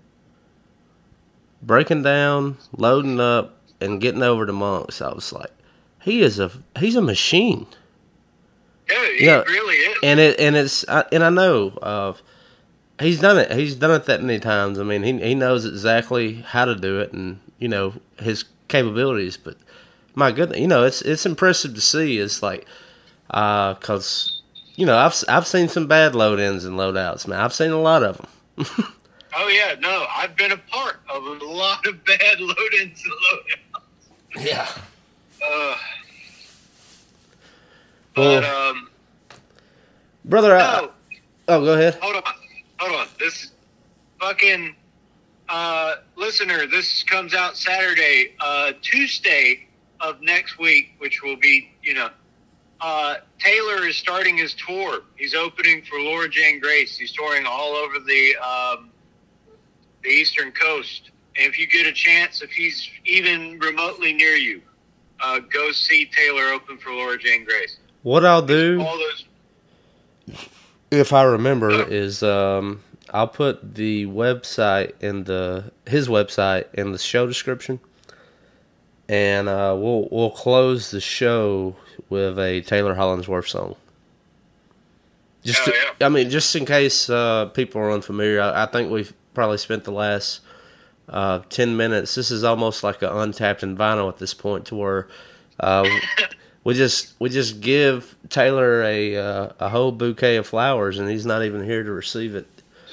breaking down, loading up, and getting over to Monk's. I was like, he is a he's a machine. Yeah, he you know, really is. And it and it's and I know uh, he's done it. He's done it that many times. I mean, he he knows exactly how to do it, and you know his capabilities. But my goodness, you know it's it's impressive to see. It's like because uh, you know I've I've seen some bad load ins and load outs, man. I've seen a lot of them. Oh yeah, no, I've been a part of a lot of bad load ins and load outs. Yeah. Uh, but well, um, brother, no, I, oh, go ahead. Hold on, hold on. This fucking uh, listener. This comes out Saturday, uh, Tuesday of next week, which will be, you know, uh, Taylor is starting his tour. He's opening for Laura Jane Grace. He's touring all over the um, the Eastern Coast. And if you get a chance, if he's even remotely near you, uh, go see Taylor open for Laura Jane Grace. What I'll do, all those, if I remember, uh, is um, I'll put the website in the his website in the show description, and uh, we'll we'll close the show with a Taylor Hollingsworth song. Just, oh, to, yeah. I mean, just in case uh, people are unfamiliar, I, I think we've probably spent the last uh, ten minutes. This is almost like an Untapped and Vinyl at this point, to where uh, we just we just give Taylor a uh, a whole bouquet of flowers, and he's not even here to receive it.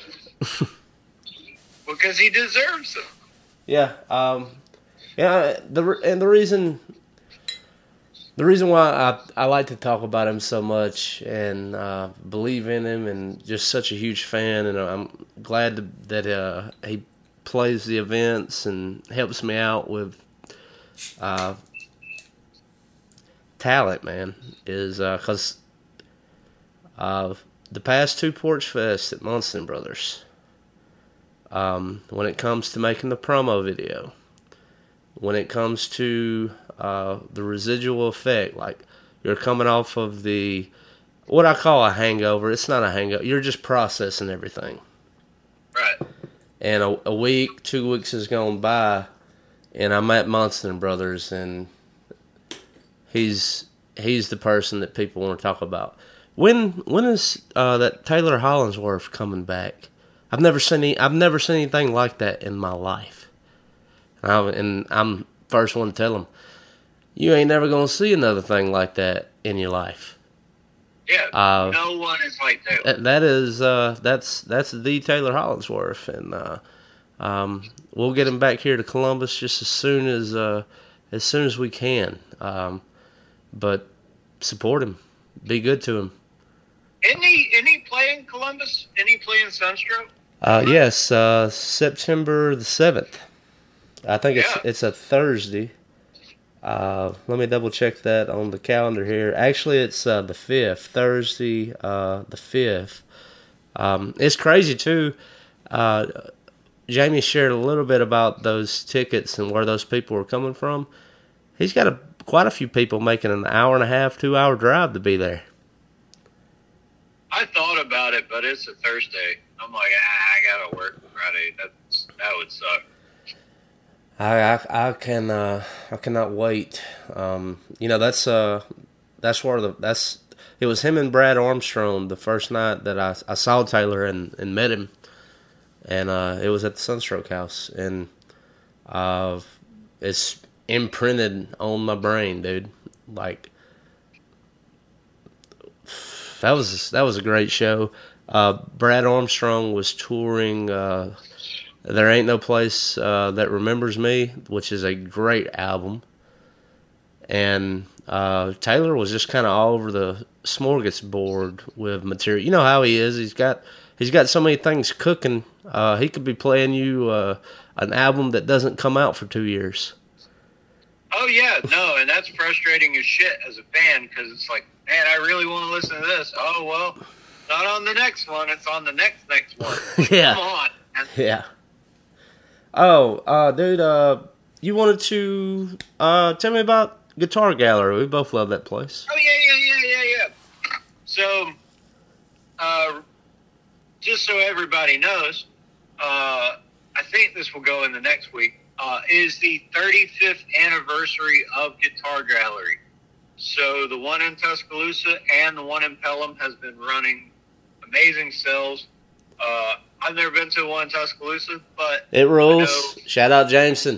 Because he deserves them. Yeah, um, yeah. The and the reason. The reason why I, I like to talk about him so much and uh, believe in him and just such a huge fan, and I'm glad to, that uh, he plays the events and helps me out with uh, talent, man, is because uh, uh, the past two Porch Fest at Munson Brothers, um, when it comes to making the promo video, when it comes to Uh, the residual effect, like you're coming off of the what I call a hangover. It's not a hangover. You're just processing everything. Right. And a, a week, two weeks has gone by, and I'm at Munson Brothers, and he's he's the person that people want to talk about. When when is uh, that Taylor Hollingsworth coming back? I've never seen any, I've never seen anything like that in my life. And I'm, and I'm first one to tell him, you ain't never gonna see another thing like that in your life. Yeah, uh, no one is like Taylor. That, that is uh, that's that's the Taylor Hollingsworth, and uh, um, we'll get him back here to Columbus just as soon as uh, as soon as we can. Um, but support him, be good to him. Isn't he, isn't he playing Columbus? Isn't he playing Sunstroke? Uh, yes, uh, September the seventh. I think yeah. it's it's a Thursday. Uh, let me double check that on the calendar here. Actually, it's uh, the fifth, Thursday, uh, the fifth. Um, it's crazy too. Uh, Jamie shared a little bit about those tickets and where those people were coming from. He's got a, quite a few people making an hour and a half, two hour drive to be there. I thought about it, but it's a Thursday. I'm like, ah, I gotta work Friday. That's that would suck. I, I, I can uh, I cannot wait. Um, you know that's uh that's where the that's it was him and Brad Armstrong the first night that I, I saw Taylor and, and met him, and uh, it was at the Sunstroke House, and uh, it's imprinted on my brain, dude. Like that was that was a great show. Uh, Brad Armstrong was touring. Uh, There Ain't No Place uh, That Remembers Me, which is a great album. And uh, Taylor was just kind of all over the smorgasbord with material. You know how he is. He's got he's got so many things cooking. Uh, he could be playing you uh, an album that doesn't come out for two years. Oh, yeah. No, and that's frustrating as shit as a fan, because it's like, man, I really want to listen to this. Oh, well, not on the next one. It's on the next next one. Yeah. Come on. Yeah. Oh, uh, dude, uh, you wanted to uh, tell me about Guitar Gallery. We both love that place. Oh, yeah, yeah, yeah, yeah, yeah. So, uh, just so everybody knows, uh, I think this will go in the next week, uh, is the thirty-fifth anniversary of Guitar Gallery. So the one in Tuscaloosa and the one in Pelham has been running amazing sales. Uh, I've never been to one in Tuscaloosa, but it rules. know, Shout out Jameson.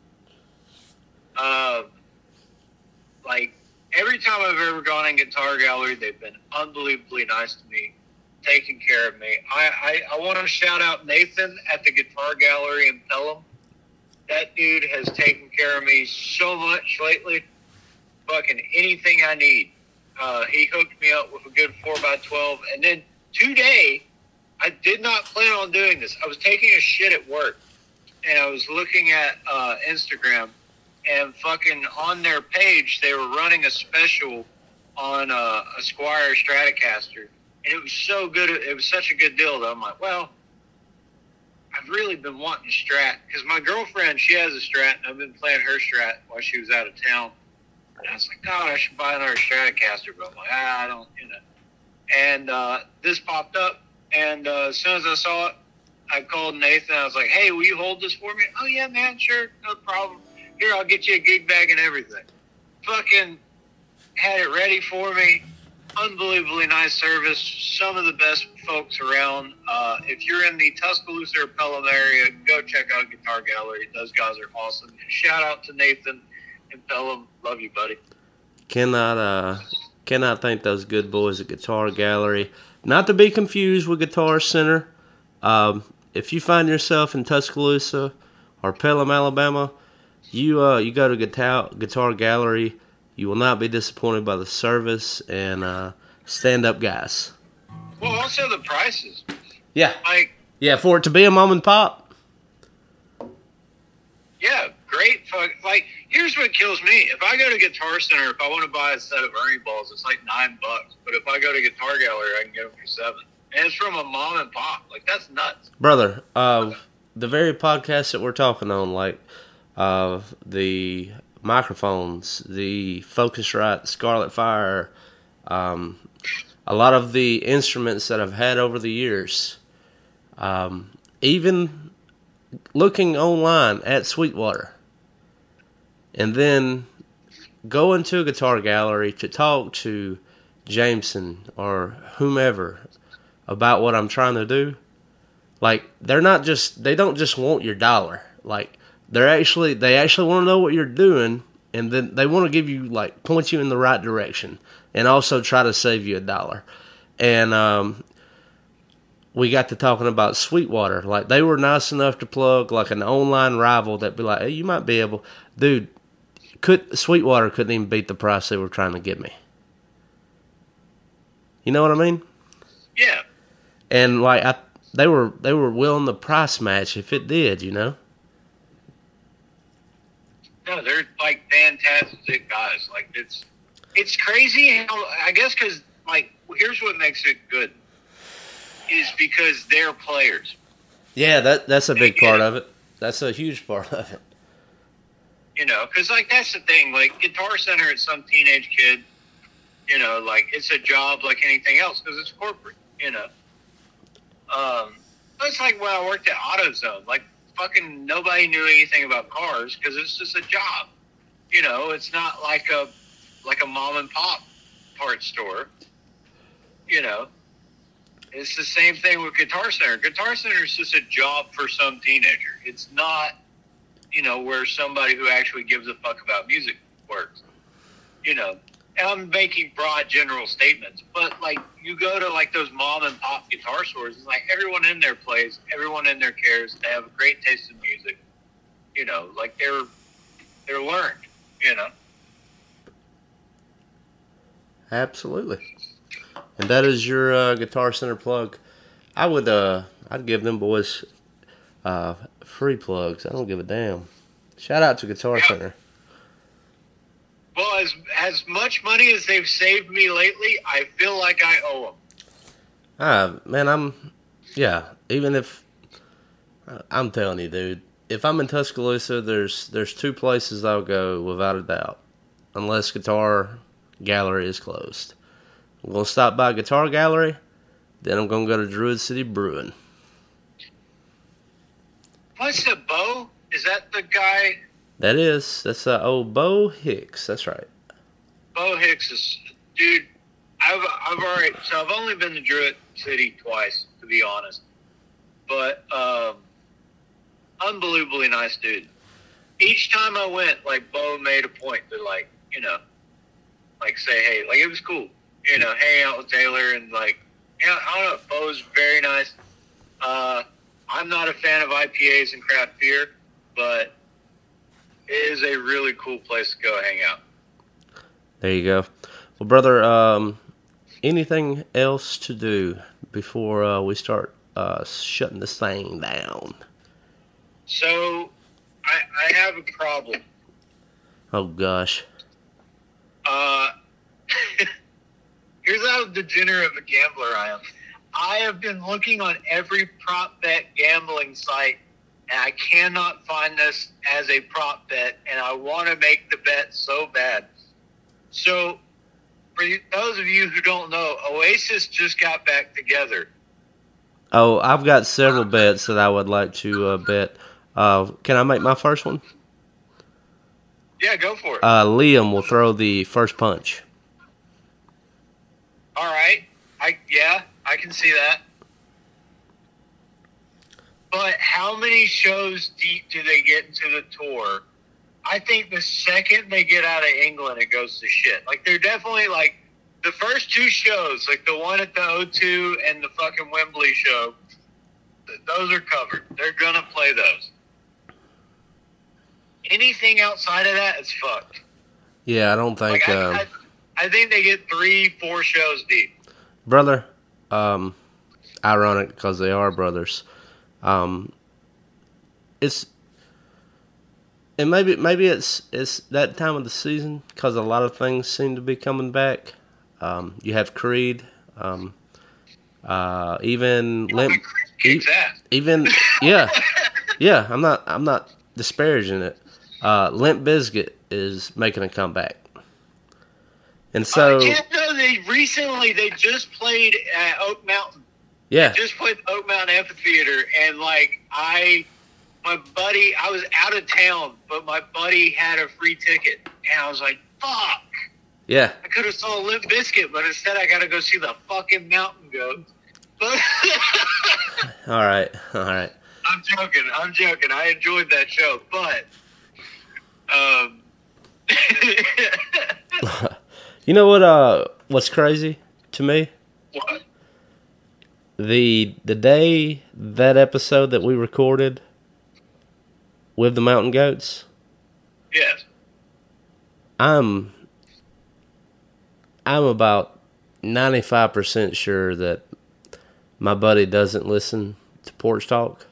Uh, like every time I've ever gone in Guitar Gallery, they've been unbelievably nice to me, taking care of me. I, I, I want to shout out Nathan at the Guitar Gallery in Pelham. That dude has taken care of me so much lately. Fucking anything I need. Uh, he hooked me up with a good four by twelve. And then today, I did not plan on doing this. I was taking a shit at work, and I was looking at uh, Instagram, and fucking on their page, they were running a special on a, a Squire Stratocaster, and it was so good. It was such a good deal that I'm like, well, I've really been wanting a Strat because my girlfriend, she has a Strat, and I've been playing her Strat while she was out of town. And I was like, God, I should buy another Stratocaster, but I'm like, ah, I don't, you know. And uh, this popped up, and uh, as soon as I saw it, I called Nathan. I was like, hey, will you hold this for me? Oh, yeah, man, sure, no problem. Here, I'll get you a gig bag and everything. Fucking had it ready for me. Unbelievably nice service. Some of the best folks around. Uh, if you're in the Tuscaloosa or Pelham area, go check out Guitar Gallery. Those guys are awesome. Shout out to Nathan and Pelham. Love you, buddy. Cannot uh, cannot thank those good boys at Guitar Gallery. Not to be confused with Guitar Center. Um, if you find yourself in Tuscaloosa or Pelham, Alabama, you uh, you go to Guitar Guitar Gallery. You will not be disappointed by the service and uh, stand-up guys. Well, also the prices. Yeah. Like, yeah, for it to be a mom and pop. Yeah, great. Fuck, like, here's what kills me. If I go to Guitar Center, if I want to buy a set of Ernie balls, it's like nine bucks. But if I go to Guitar Gallery, I can get them for seven. And it's from a mom and pop. Like, that's nuts. Brother, uh, the very podcast that we're talking on, like, uh, the microphones, the Focusrite, Scarlet Fire, um, a lot of the instruments that I've had over the years, um, even looking online at Sweetwater, and then going to a Guitar Gallery to talk to Jameson or whomever about what I'm trying to do. Like, they're not just, they don't just want your dollar. Like, They're actually, they actually want to know what you're doing, and then they want to give you, like, point you in the right direction, and also try to save you a dollar. And um, we got to talking about Sweetwater. Like, they were nice enough to plug, like, an online rival that'd be like, hey, you might be able, dude, could Sweetwater couldn't even beat the price they were trying to give me. You know what I mean? Yeah. And, like, I, they were they were willing to price match if it did, you know? No, they're like fantastic guys. Like it's, it's crazy. How, I guess because like here's what makes it good is because they're players. Yeah, that that's a big part of it. That's a huge part of it. You know, because like that's the thing. Like Guitar Center, it's some teenage kid. You know, like it's a job like anything else because it's corporate. You know, um, it's like when I worked at AutoZone. Like. Fucking nobody knew anything about cars because it's just a job. You know, it's not like a like a mom and pop parts store. You know, it's the same thing with Guitar Center. Guitar Center is just a job for some teenager. It's not, you know, where somebody who actually gives a fuck about music works. You know, and I'm making broad general statements, but like you go to like those mom and pop guitar stores, it's like everyone in there plays, everyone in there cares. They have a great taste in music. You know, like they're they're learned. You know. Absolutely. And that is your uh, Guitar Center plug. I would uh I'd give them boys uh free plugs. I don't give a damn. Shout out to Guitar yeah. Center. Well, as as much money as they've saved me lately, I feel like I owe them. Ah, man, I'm, yeah, even if, I'm telling you, dude, if I'm in Tuscaloosa, there's there's two places I'll go without a doubt, unless Guitar Gallery is closed. I'm going to stop by Guitar Gallery, then I'm going to go to Druid City Brewing. What's the Bo? Is that the guy? That is, that's uh, old Bo Hicks, that's right. Bo Hicks is, dude, I've, I've already, so I've only been to Druid City twice, to be honest. But, um, unbelievably nice dude. Each time I went, like, Bo made a point to, like, you know, like, say, hey, like, it was cool. You know, hang out with Taylor and, like, you know, I don't know, Bo's very nice. Uh, I'm not a fan of I P As and craft beer, but it is a really cool place to go hang out. There you go. Well, brother, um, anything else to do before uh, we start uh, shutting this thing down? So, I, I have a problem. Oh, gosh. Uh, here's how degenerate of a gambler I am. I have been looking on every prop bet gambling site, and I cannot find this as a prop bet, and I want to make the bet so bad. So, for those of you who don't know, Oasis just got back together. Oh, I've got several bets that I would like to uh, bet. Uh, can I make my first one? Yeah, go for it. Uh, Liam will throw the first punch. All right. I yeah, I can see that. But how many shows deep do they get into the tour? I think the second they get out of England, it goes to shit. Like, they're definitely, like, the first two shows, like the one at the O two and the fucking Wembley show, those are covered. They're going to play those. Anything outside of that is fucked. Yeah, I don't think... Like, I, um, I, I think they get three, four shows deep. Brother, um, ironic because they are brothers. Um, it's... And maybe maybe it's it's that time of the season because a lot of things seem to be coming back. Um, you have Creed, um, uh, even Limp, e- even yeah, yeah. I'm not I'm not disparaging it. Uh, Limp Bizkit is making a comeback, and so I didn't know they recently they just played at Oak Mountain. Yeah, they just played the Oak Mountain Amphitheater, and like I. My buddy, I was out of town, but my buddy had a free ticket, and I was like, fuck. Yeah. I could have saw Limp Bizkit, but instead I got to go see the fucking Mountain Goats. But all right, all right. I'm joking, I'm joking. I enjoyed that show, but... um. You know what, uh, what's crazy to me? What? The, the day that episode that we recorded... with the Mountain Goats? Yes. I'm I'm about ninety-five percent sure that my buddy doesn't listen to Porch Talk.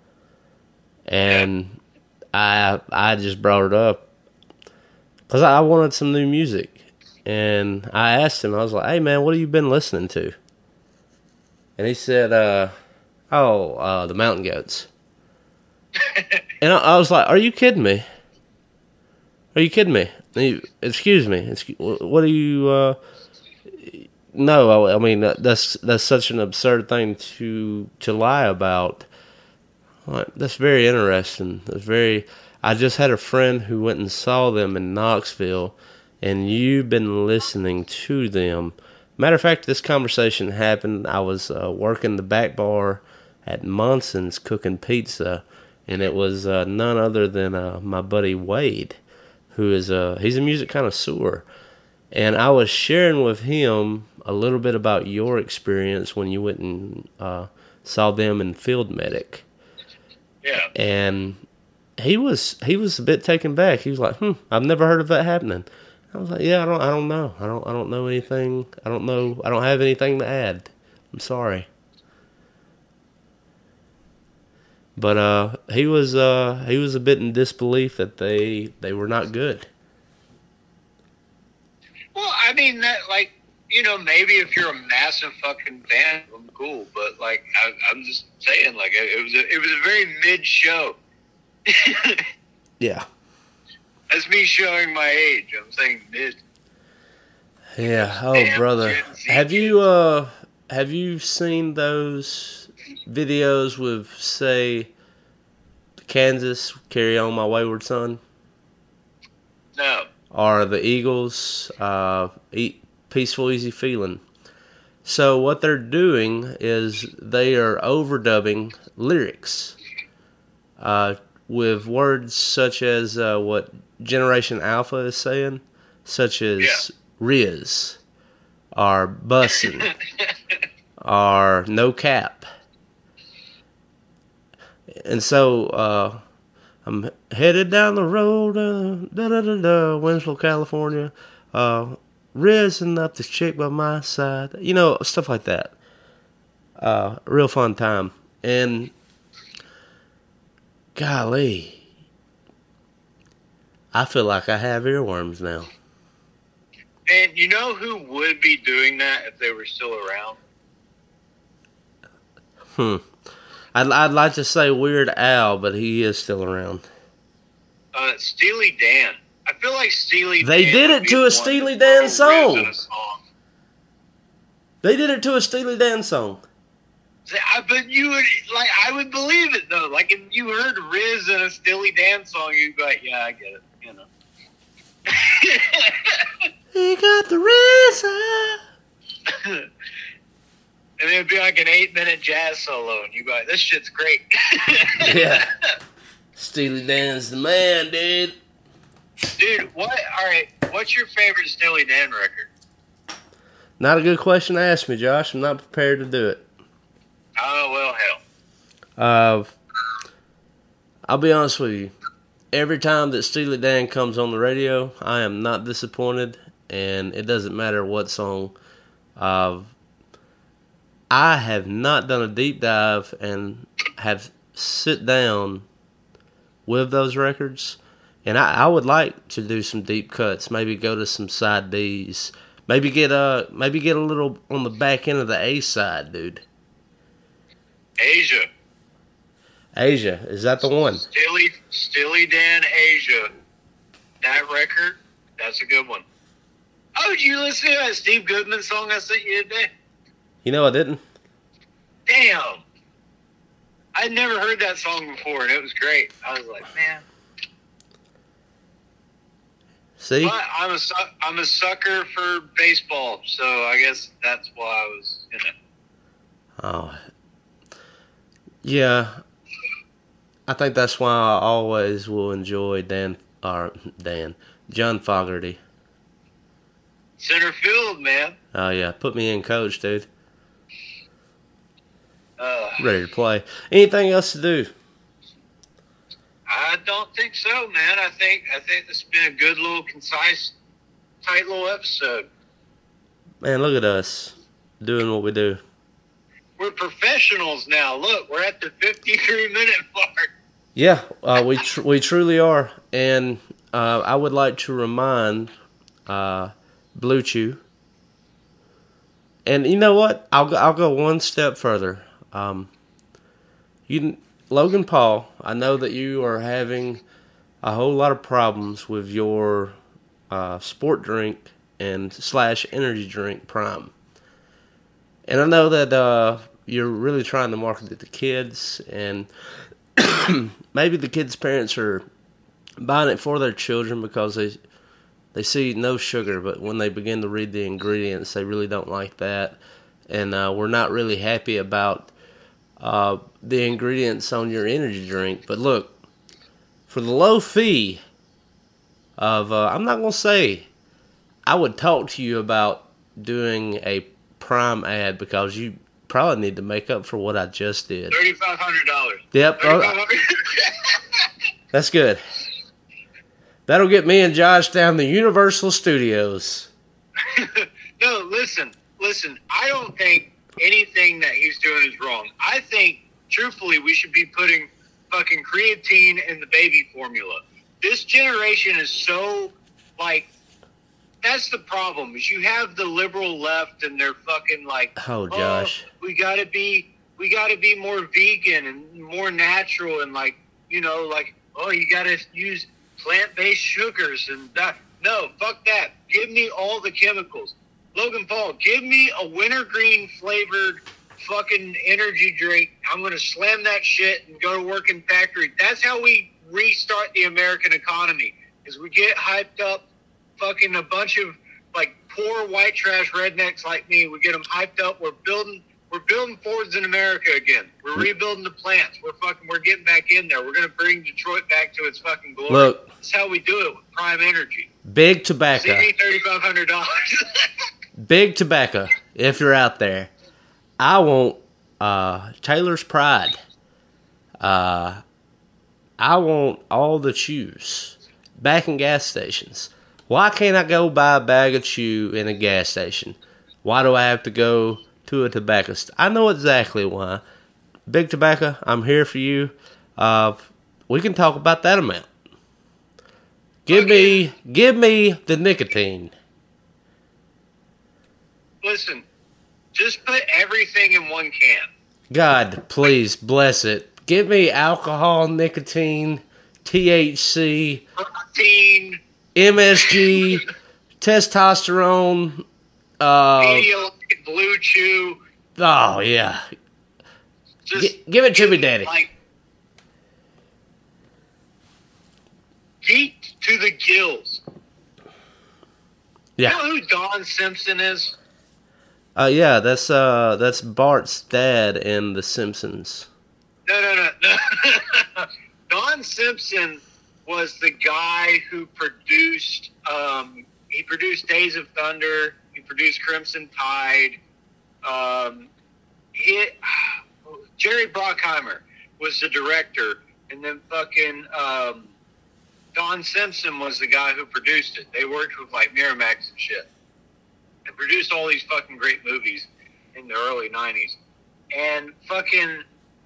And I I just brought it up because I wanted some new music. And I asked him, I was like, hey man, what have you been listening to? And he said, uh, oh, uh, the Mountain Goats. And I, I was like, are you kidding me? Are you kidding me? You, excuse me. Excuse, what are you... Uh, no, I, I mean, that's that's such an absurd thing to to lie about. Like, that's very interesting. That's very... I just had a friend who went and saw them in Knoxville, and you've been listening to them. Matter of fact, this conversation happened. I was uh, working the back bar at Monson's cooking pizza, and it was uh, none other than uh, my buddy Wade, who is a, he's a music connoisseur. And I was sharing with him a little bit about your experience when you went and uh, saw them in Field Medic. Yeah. And he was he was a bit taken back. He was like, "Hmm, I've never heard of that happening." I was like, "Yeah, I don't I don't know. I don't I don't know anything. I don't know. I don't have anything to add. I'm sorry." But uh, he was uh, he was a bit in disbelief that they they were not good. Well, I mean, that, like, you know, maybe if you're a massive fucking fan, I'm cool. But like, I, I'm just saying, like, it was a, it was a very mid show. Yeah. That's me showing my age. I'm saying mid. Yeah. Oh, Damn, brother, have you uh have you seen those videos with, say, Kansas, Carry On My Wayward Son? No. Or the Eagles, uh, Peaceful Easy Feeling. So what they're doing is they are overdubbing lyrics uh, with words such as uh, what Generation Alpha is saying, such as yeah. Riz, or Bussin', or No Cap. And so uh, I'm headed down the road, uh, da da da da, Winslow, California, uh, risen up this chick by my side, you know, stuff like that. Uh, real fun time. And golly, I feel like I have earworms now. Man, Man, you know who would be doing that if they were still around? Hmm. I'd, I'd like to say Weird Al, but he is still around. Uh, Steely Dan. I feel like Steely They Dan did would it be to the a one Steely to Dan throw song. Riz in a song. They did it to a Steely Dan song. See, I bet you would, like, I would believe it, though. Like, if you heard Riz in a Steely Dan song, you'd be like, yeah, I get it, you know. He got the Riz. And it'd be like an eight-minute jazz solo, and you'd be like, this shit's great. Yeah. Steely Dan's the man, dude. Dude, what, all right, what's your favorite Steely Dan record? Not a good question to ask me, Josh. I'm not prepared to do it. Oh, well, hell. Uh, I'll be honest with you. Every time that Steely Dan comes on the radio, I am not disappointed, and it doesn't matter what song. Uh, I have not done a deep dive and have sit down with those records, and I, I would like to do some deep cuts. Maybe go to some side B's. Maybe get a maybe get a little on the back end of the A side, dude. Asia. Asia, is that the one? Steely, Steely Dan Asia. That record, that's a good one. Oh, did you listen to that Steve Goodman song I sent you today? You know I didn't. Damn. I'd never heard that song before, and it was great. I was like, man. See? But I'm a, su- I'm a sucker for baseball, so I guess that's why I was in it. Oh. Yeah. I think that's why I always will enjoy Dan, or Dan, John Fogerty. Center field, man. Oh, yeah. Put me in coach, dude. Uh, Ready to play. Anything else to do? I don't think so, man. I think I think this has been a good little, concise, tight little episode. Man, look at us doing what we do. We're professionals now. Look, we're at the fifty-three minute mark. Yeah, uh, we tr- we truly are. And uh, I would like to remind uh, Blue Chew. And you know what? I'll go, I'll go one step further. Um, you, Logan Paul, I know that you are having a whole lot of problems with your uh, sport drink and slash energy drink Prime. And I know that uh, you're really trying to market it to kids, and maybe the kids' parents are buying it for their children because they they see no sugar, but when they begin to read the ingredients, they really don't like that. And uh, we're not really happy about uh, the ingredients on your energy drink. But look, for the low fee of, uh, I'm not going to say, I would talk to you about doing a Prime ad because you probably need to make up for what I just did. thirty-five hundred dollars. Yep. thirty-five hundred dollars. That's good. That'll get me and Josh down to Universal Studios. No, listen, listen. I don't think anything that he's doing is wrong. I think, truthfully, we should be putting fucking creatine in the baby formula. This generation is so, like, that's the problem, is you have the liberal left and they're fucking like, Oh, Josh. oh, we gotta be, we gotta be more vegan and more natural and like, you know, like, oh, you gotta use plant-based sugars and that. No, fuck that. Give me all the chemicals. Logan Paul, give me a wintergreen flavored fucking energy drink. I'm going to slam that shit and go to work in factory. That's how we restart the American economy, is we get hyped up, fucking a bunch of like poor white trash rednecks like me. We get them hyped up. We're building We're building Fords in America again. We're rebuilding the plants. We're fucking, we're getting back in there. We're going to bring Detroit back to its fucking glory. Look. That's how we do it with Prime Energy. Big Tobacco. C D thirty-five hundred dollars. Big Tobacco, if you're out there. I want uh, Taylor's Pride. Uh, I want all the chews back in gas stations. Why can't I go buy a bag of chew in a gas station? Why do I have to go to a tobacco st- I know exactly why. Big Tobacco, I'm here for you. Uh, we can talk about that amount. Give Okay. me, give me the nicotine. listen, just put everything in one can. God, please bless it. Give me alcohol, nicotine, T H C, protein, M S G, testosterone. Uh, Pedialyte, Blue Chew. Oh yeah, Just G- give it to me, Daddy. Like, geeked to the gills. Yeah. You know who Don Simpson is? Uh, yeah, that's uh, that's Bart's dad in The Simpsons. No, no, no, no. Don Simpson was the guy who produced. Um, he produced Days of Thunder. He produced Crimson Tide. Um, he, Jerry Bruckheimer was the director, and then fucking um, Don Simpson was the guy who produced it. They worked with like Miramax and shit, and produced all these fucking great movies in the early nineties. And fucking,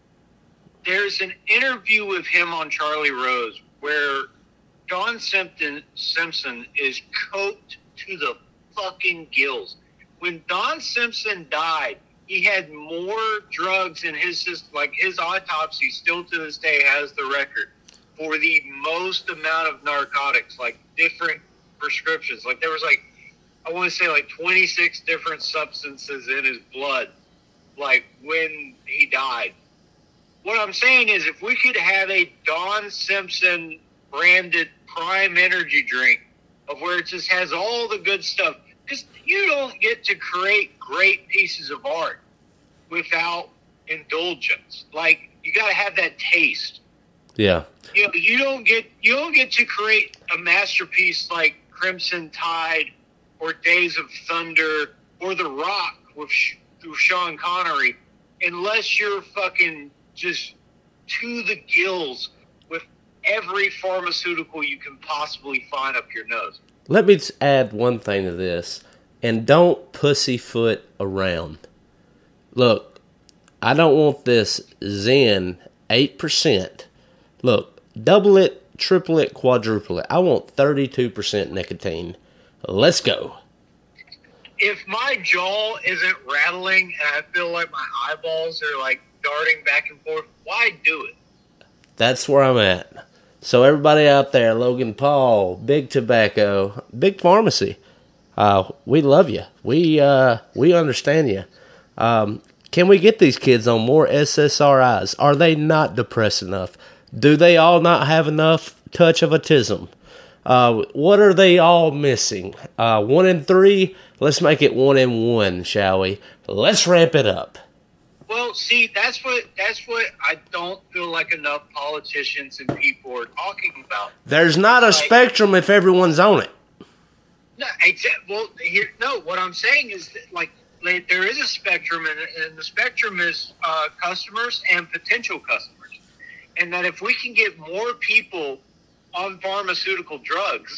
there's an interview with him on Charlie Rose where Don Simpson Simpson is coked to the fucking gills. When Don Simpson died, he had more drugs in his system. Like, his autopsy still to this day has the record for the most amount of narcotics, like different prescriptions. Like, there was like, I want to say like twenty-six different substances in his blood, like when he died. What I'm saying is, if we could have a Don Simpson branded Prime Energy drink of where it just has all the good stuff, because you don't get to create great pieces of art without indulgence. Like, you got to have that taste. Yeah. You know, you don't get you don't get to create a masterpiece like Crimson Tide or Days of Thunder or The Rock with, with Sean Connery unless you're fucking just to the gills with every pharmaceutical you can possibly find up your nose. Let me add one thing to this, and don't pussyfoot around. Look, I don't want this Zen eight percent. Look, double it, triple it, quadruple it. I want thirty-two percent nicotine. Let's go. If my jaw isn't rattling and I feel like my eyeballs are like darting back and forth, why do it? That's where I'm at. So everybody out there, Logan Paul, Big Tobacco, Big Pharmacy, uh, we love you. We uh, we understand you. Um, can we get these kids on more S S R Is? Are they not depressed enough? Do they all not have enough touch of autism? Uh, what are they all missing? Uh, one in three? Let's make it one in one, shall we? Let's ramp it up. Well, see, that's what that's what I don't feel like enough politicians and people are talking about. There's not a like, spectrum if everyone's on it. No, except, well, here, no. What I'm saying is that, like, like there is a spectrum, and, and the spectrum is uh, customers and potential customers, and that if we can get more people on pharmaceutical drugs,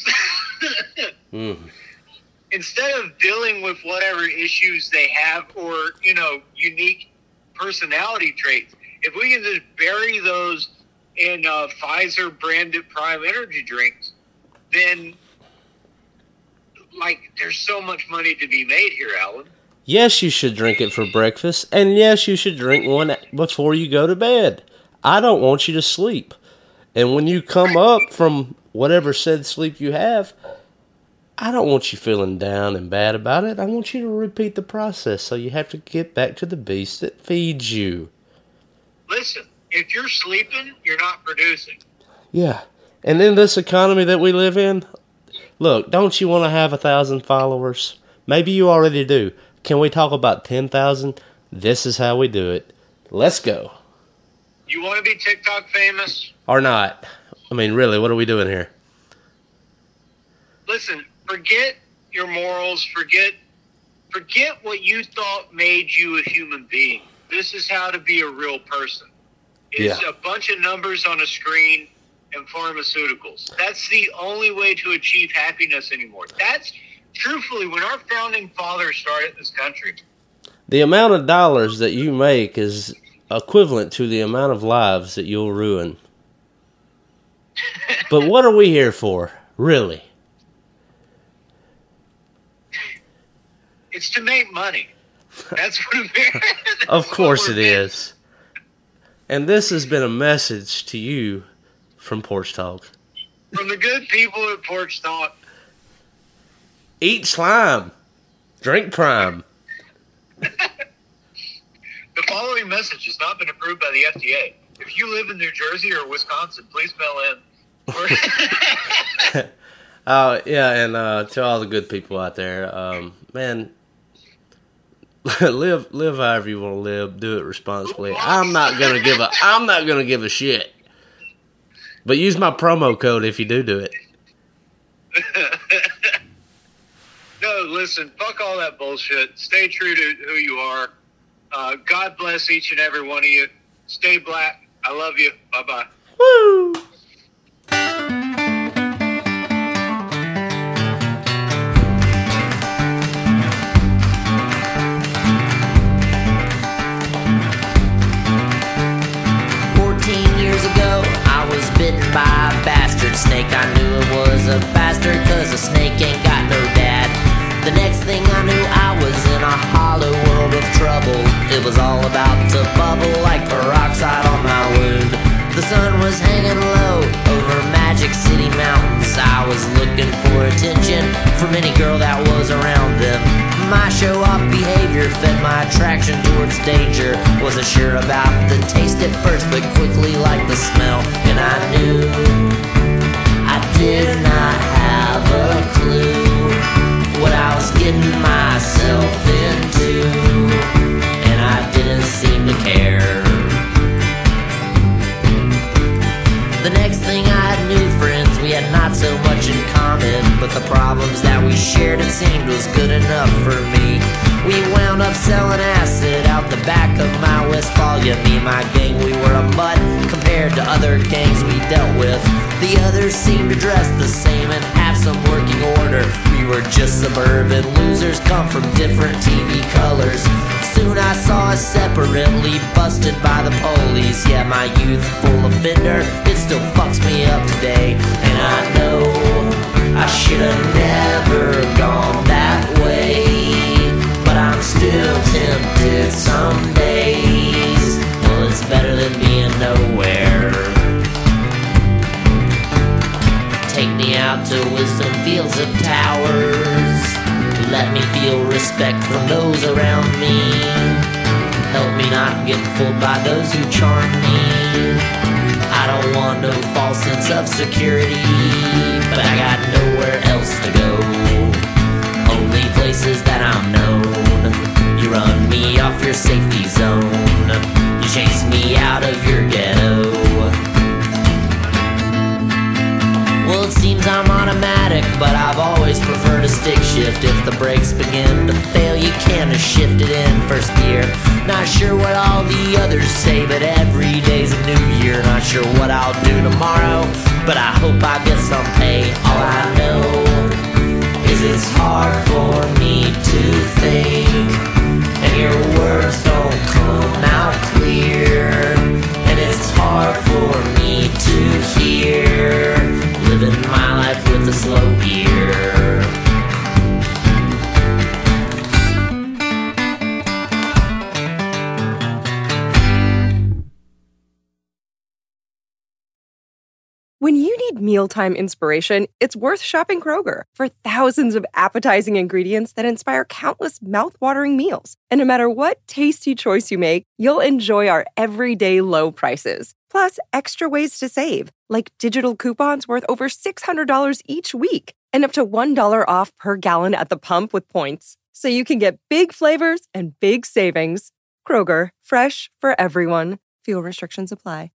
mm. instead of dealing with whatever issues they have or, you know, unique personality traits, if we can just bury those in uh, Pfizer branded Prime Energy drinks, then, like, there's so much money to be made here, Alan. Yes, you should drink it for breakfast, and yes, you should drink one before you go to bed. I don't want you to sleep. And when you come up from whatever said sleep you have, I don't want you feeling down and bad about it. I want you to repeat the process so you have to get back to the beast that feeds you. Listen, if you're sleeping, you're not producing. Yeah. And in this economy that we live in, look, don't you want to have a thousand followers? Maybe you already do. Can we talk about ten thousand? This is how we do it. Let's go. You want to be TikTok famous? Or not. I mean, really, what are we doing here? Listen, forget your morals. Forget, forget what you thought made you a human being. This is how to be a real person. It's Yeah. a bunch of numbers on a screen and pharmaceuticals. That's the only way to achieve happiness anymore. That's, truthfully, when our founding fathers started this country. The amount of dollars that you make is equivalent to the amount of lives that you'll ruin. But what are we here for, really? It's to make money. That's what America. Of course it is. And this has been a message to you from Porch Talk. From the good people at Porch Talk. Eat slime. Drink prime. The following message has not been approved by the F D A. If you live in New Jersey or Wisconsin, please mail in. Oh, yeah, and uh, to all the good people out there, um, man, live live however you want to live. Do it responsibly. I'm not gonna give a I'm not gonna give a shit. But use my promo code if you do do it. No, listen, fuck all that bullshit. Stay true to who you are. Uh, God bless each and every one of you. Stay black. I love you. Bye bye. Woo! Bitten by a bastard snake. I knew it was a bastard, cause a snake ain't got no dad. The next thing I knew, I was in a hollow world of trouble. It was all about to bubble like peroxide on my wound. The sun was hanging low over Magic City mountains. I was looking for attention from any girl that was around them. My show-off behavior fed my attraction towards danger. Wasn't sure about the taste at first, but quickly liked the smell. And I knew I did not have a clue what I was getting myself into, and I didn't seem to care. The next thing I had, new friends. We had not so much in common, but the problems that we shared, it seemed, was good enough for me. We wound up selling acid out the back of my Westphalia. Me and my gang, we were a mutt compared to other gangs we dealt with. The others seemed to dress the same and have some working order. We were just suburban losers, come from different T V colors. Soon I saw us separately, busted by the police. Yeah, my youthful offender, it still fucks me up today. And I know I should have never gone that way, but I'm still tempted some days. Well, it's better than being nowhere. Take me out to wisdom fields of towers. Let me feel respect from those around me. Help me not get fooled by those who charm me. I don't want no false sense of security, but I got nowhere else to go. Only places that I'm known. You run me off your safety zone. You chase me out of your ghetto. Well, it seems I'm automatic, but I've always preferred a stick shift. If the brakes begin to fail, you can't have shifted in first gear. Not sure what all the others say, but every day's a new year. Not sure what I'll do tomorrow, but I hope I get some pay. All I know is it's hard for me to think, and your words don't come out clear. And it's hard for me to hear, living my life with a slow gear. When you need mealtime inspiration, it's worth shopping Kroger for thousands of appetizing ingredients that inspire countless mouth-watering meals. And no matter what tasty choice you make, you'll enjoy our everyday low prices. Plus, extra ways to save, like digital coupons worth over six hundred dollars each week and up to one dollar off per gallon at the pump with points. So you can get big flavors and big savings. Kroger, fresh for everyone. Fuel restrictions apply.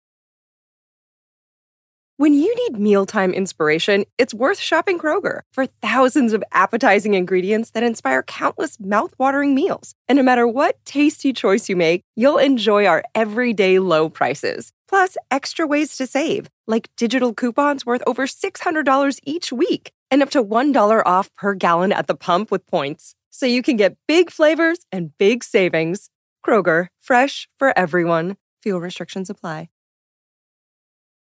When you need mealtime inspiration, it's worth shopping Kroger for thousands of appetizing ingredients that inspire countless mouth-watering meals. And no matter what tasty choice you make, you'll enjoy our everyday low prices. Plus, extra ways to save, like digital coupons worth over six hundred dollars each week and up to one dollar off per gallon at the pump with points. So you can get big flavors and big savings. Kroger, fresh for everyone. Fuel restrictions apply.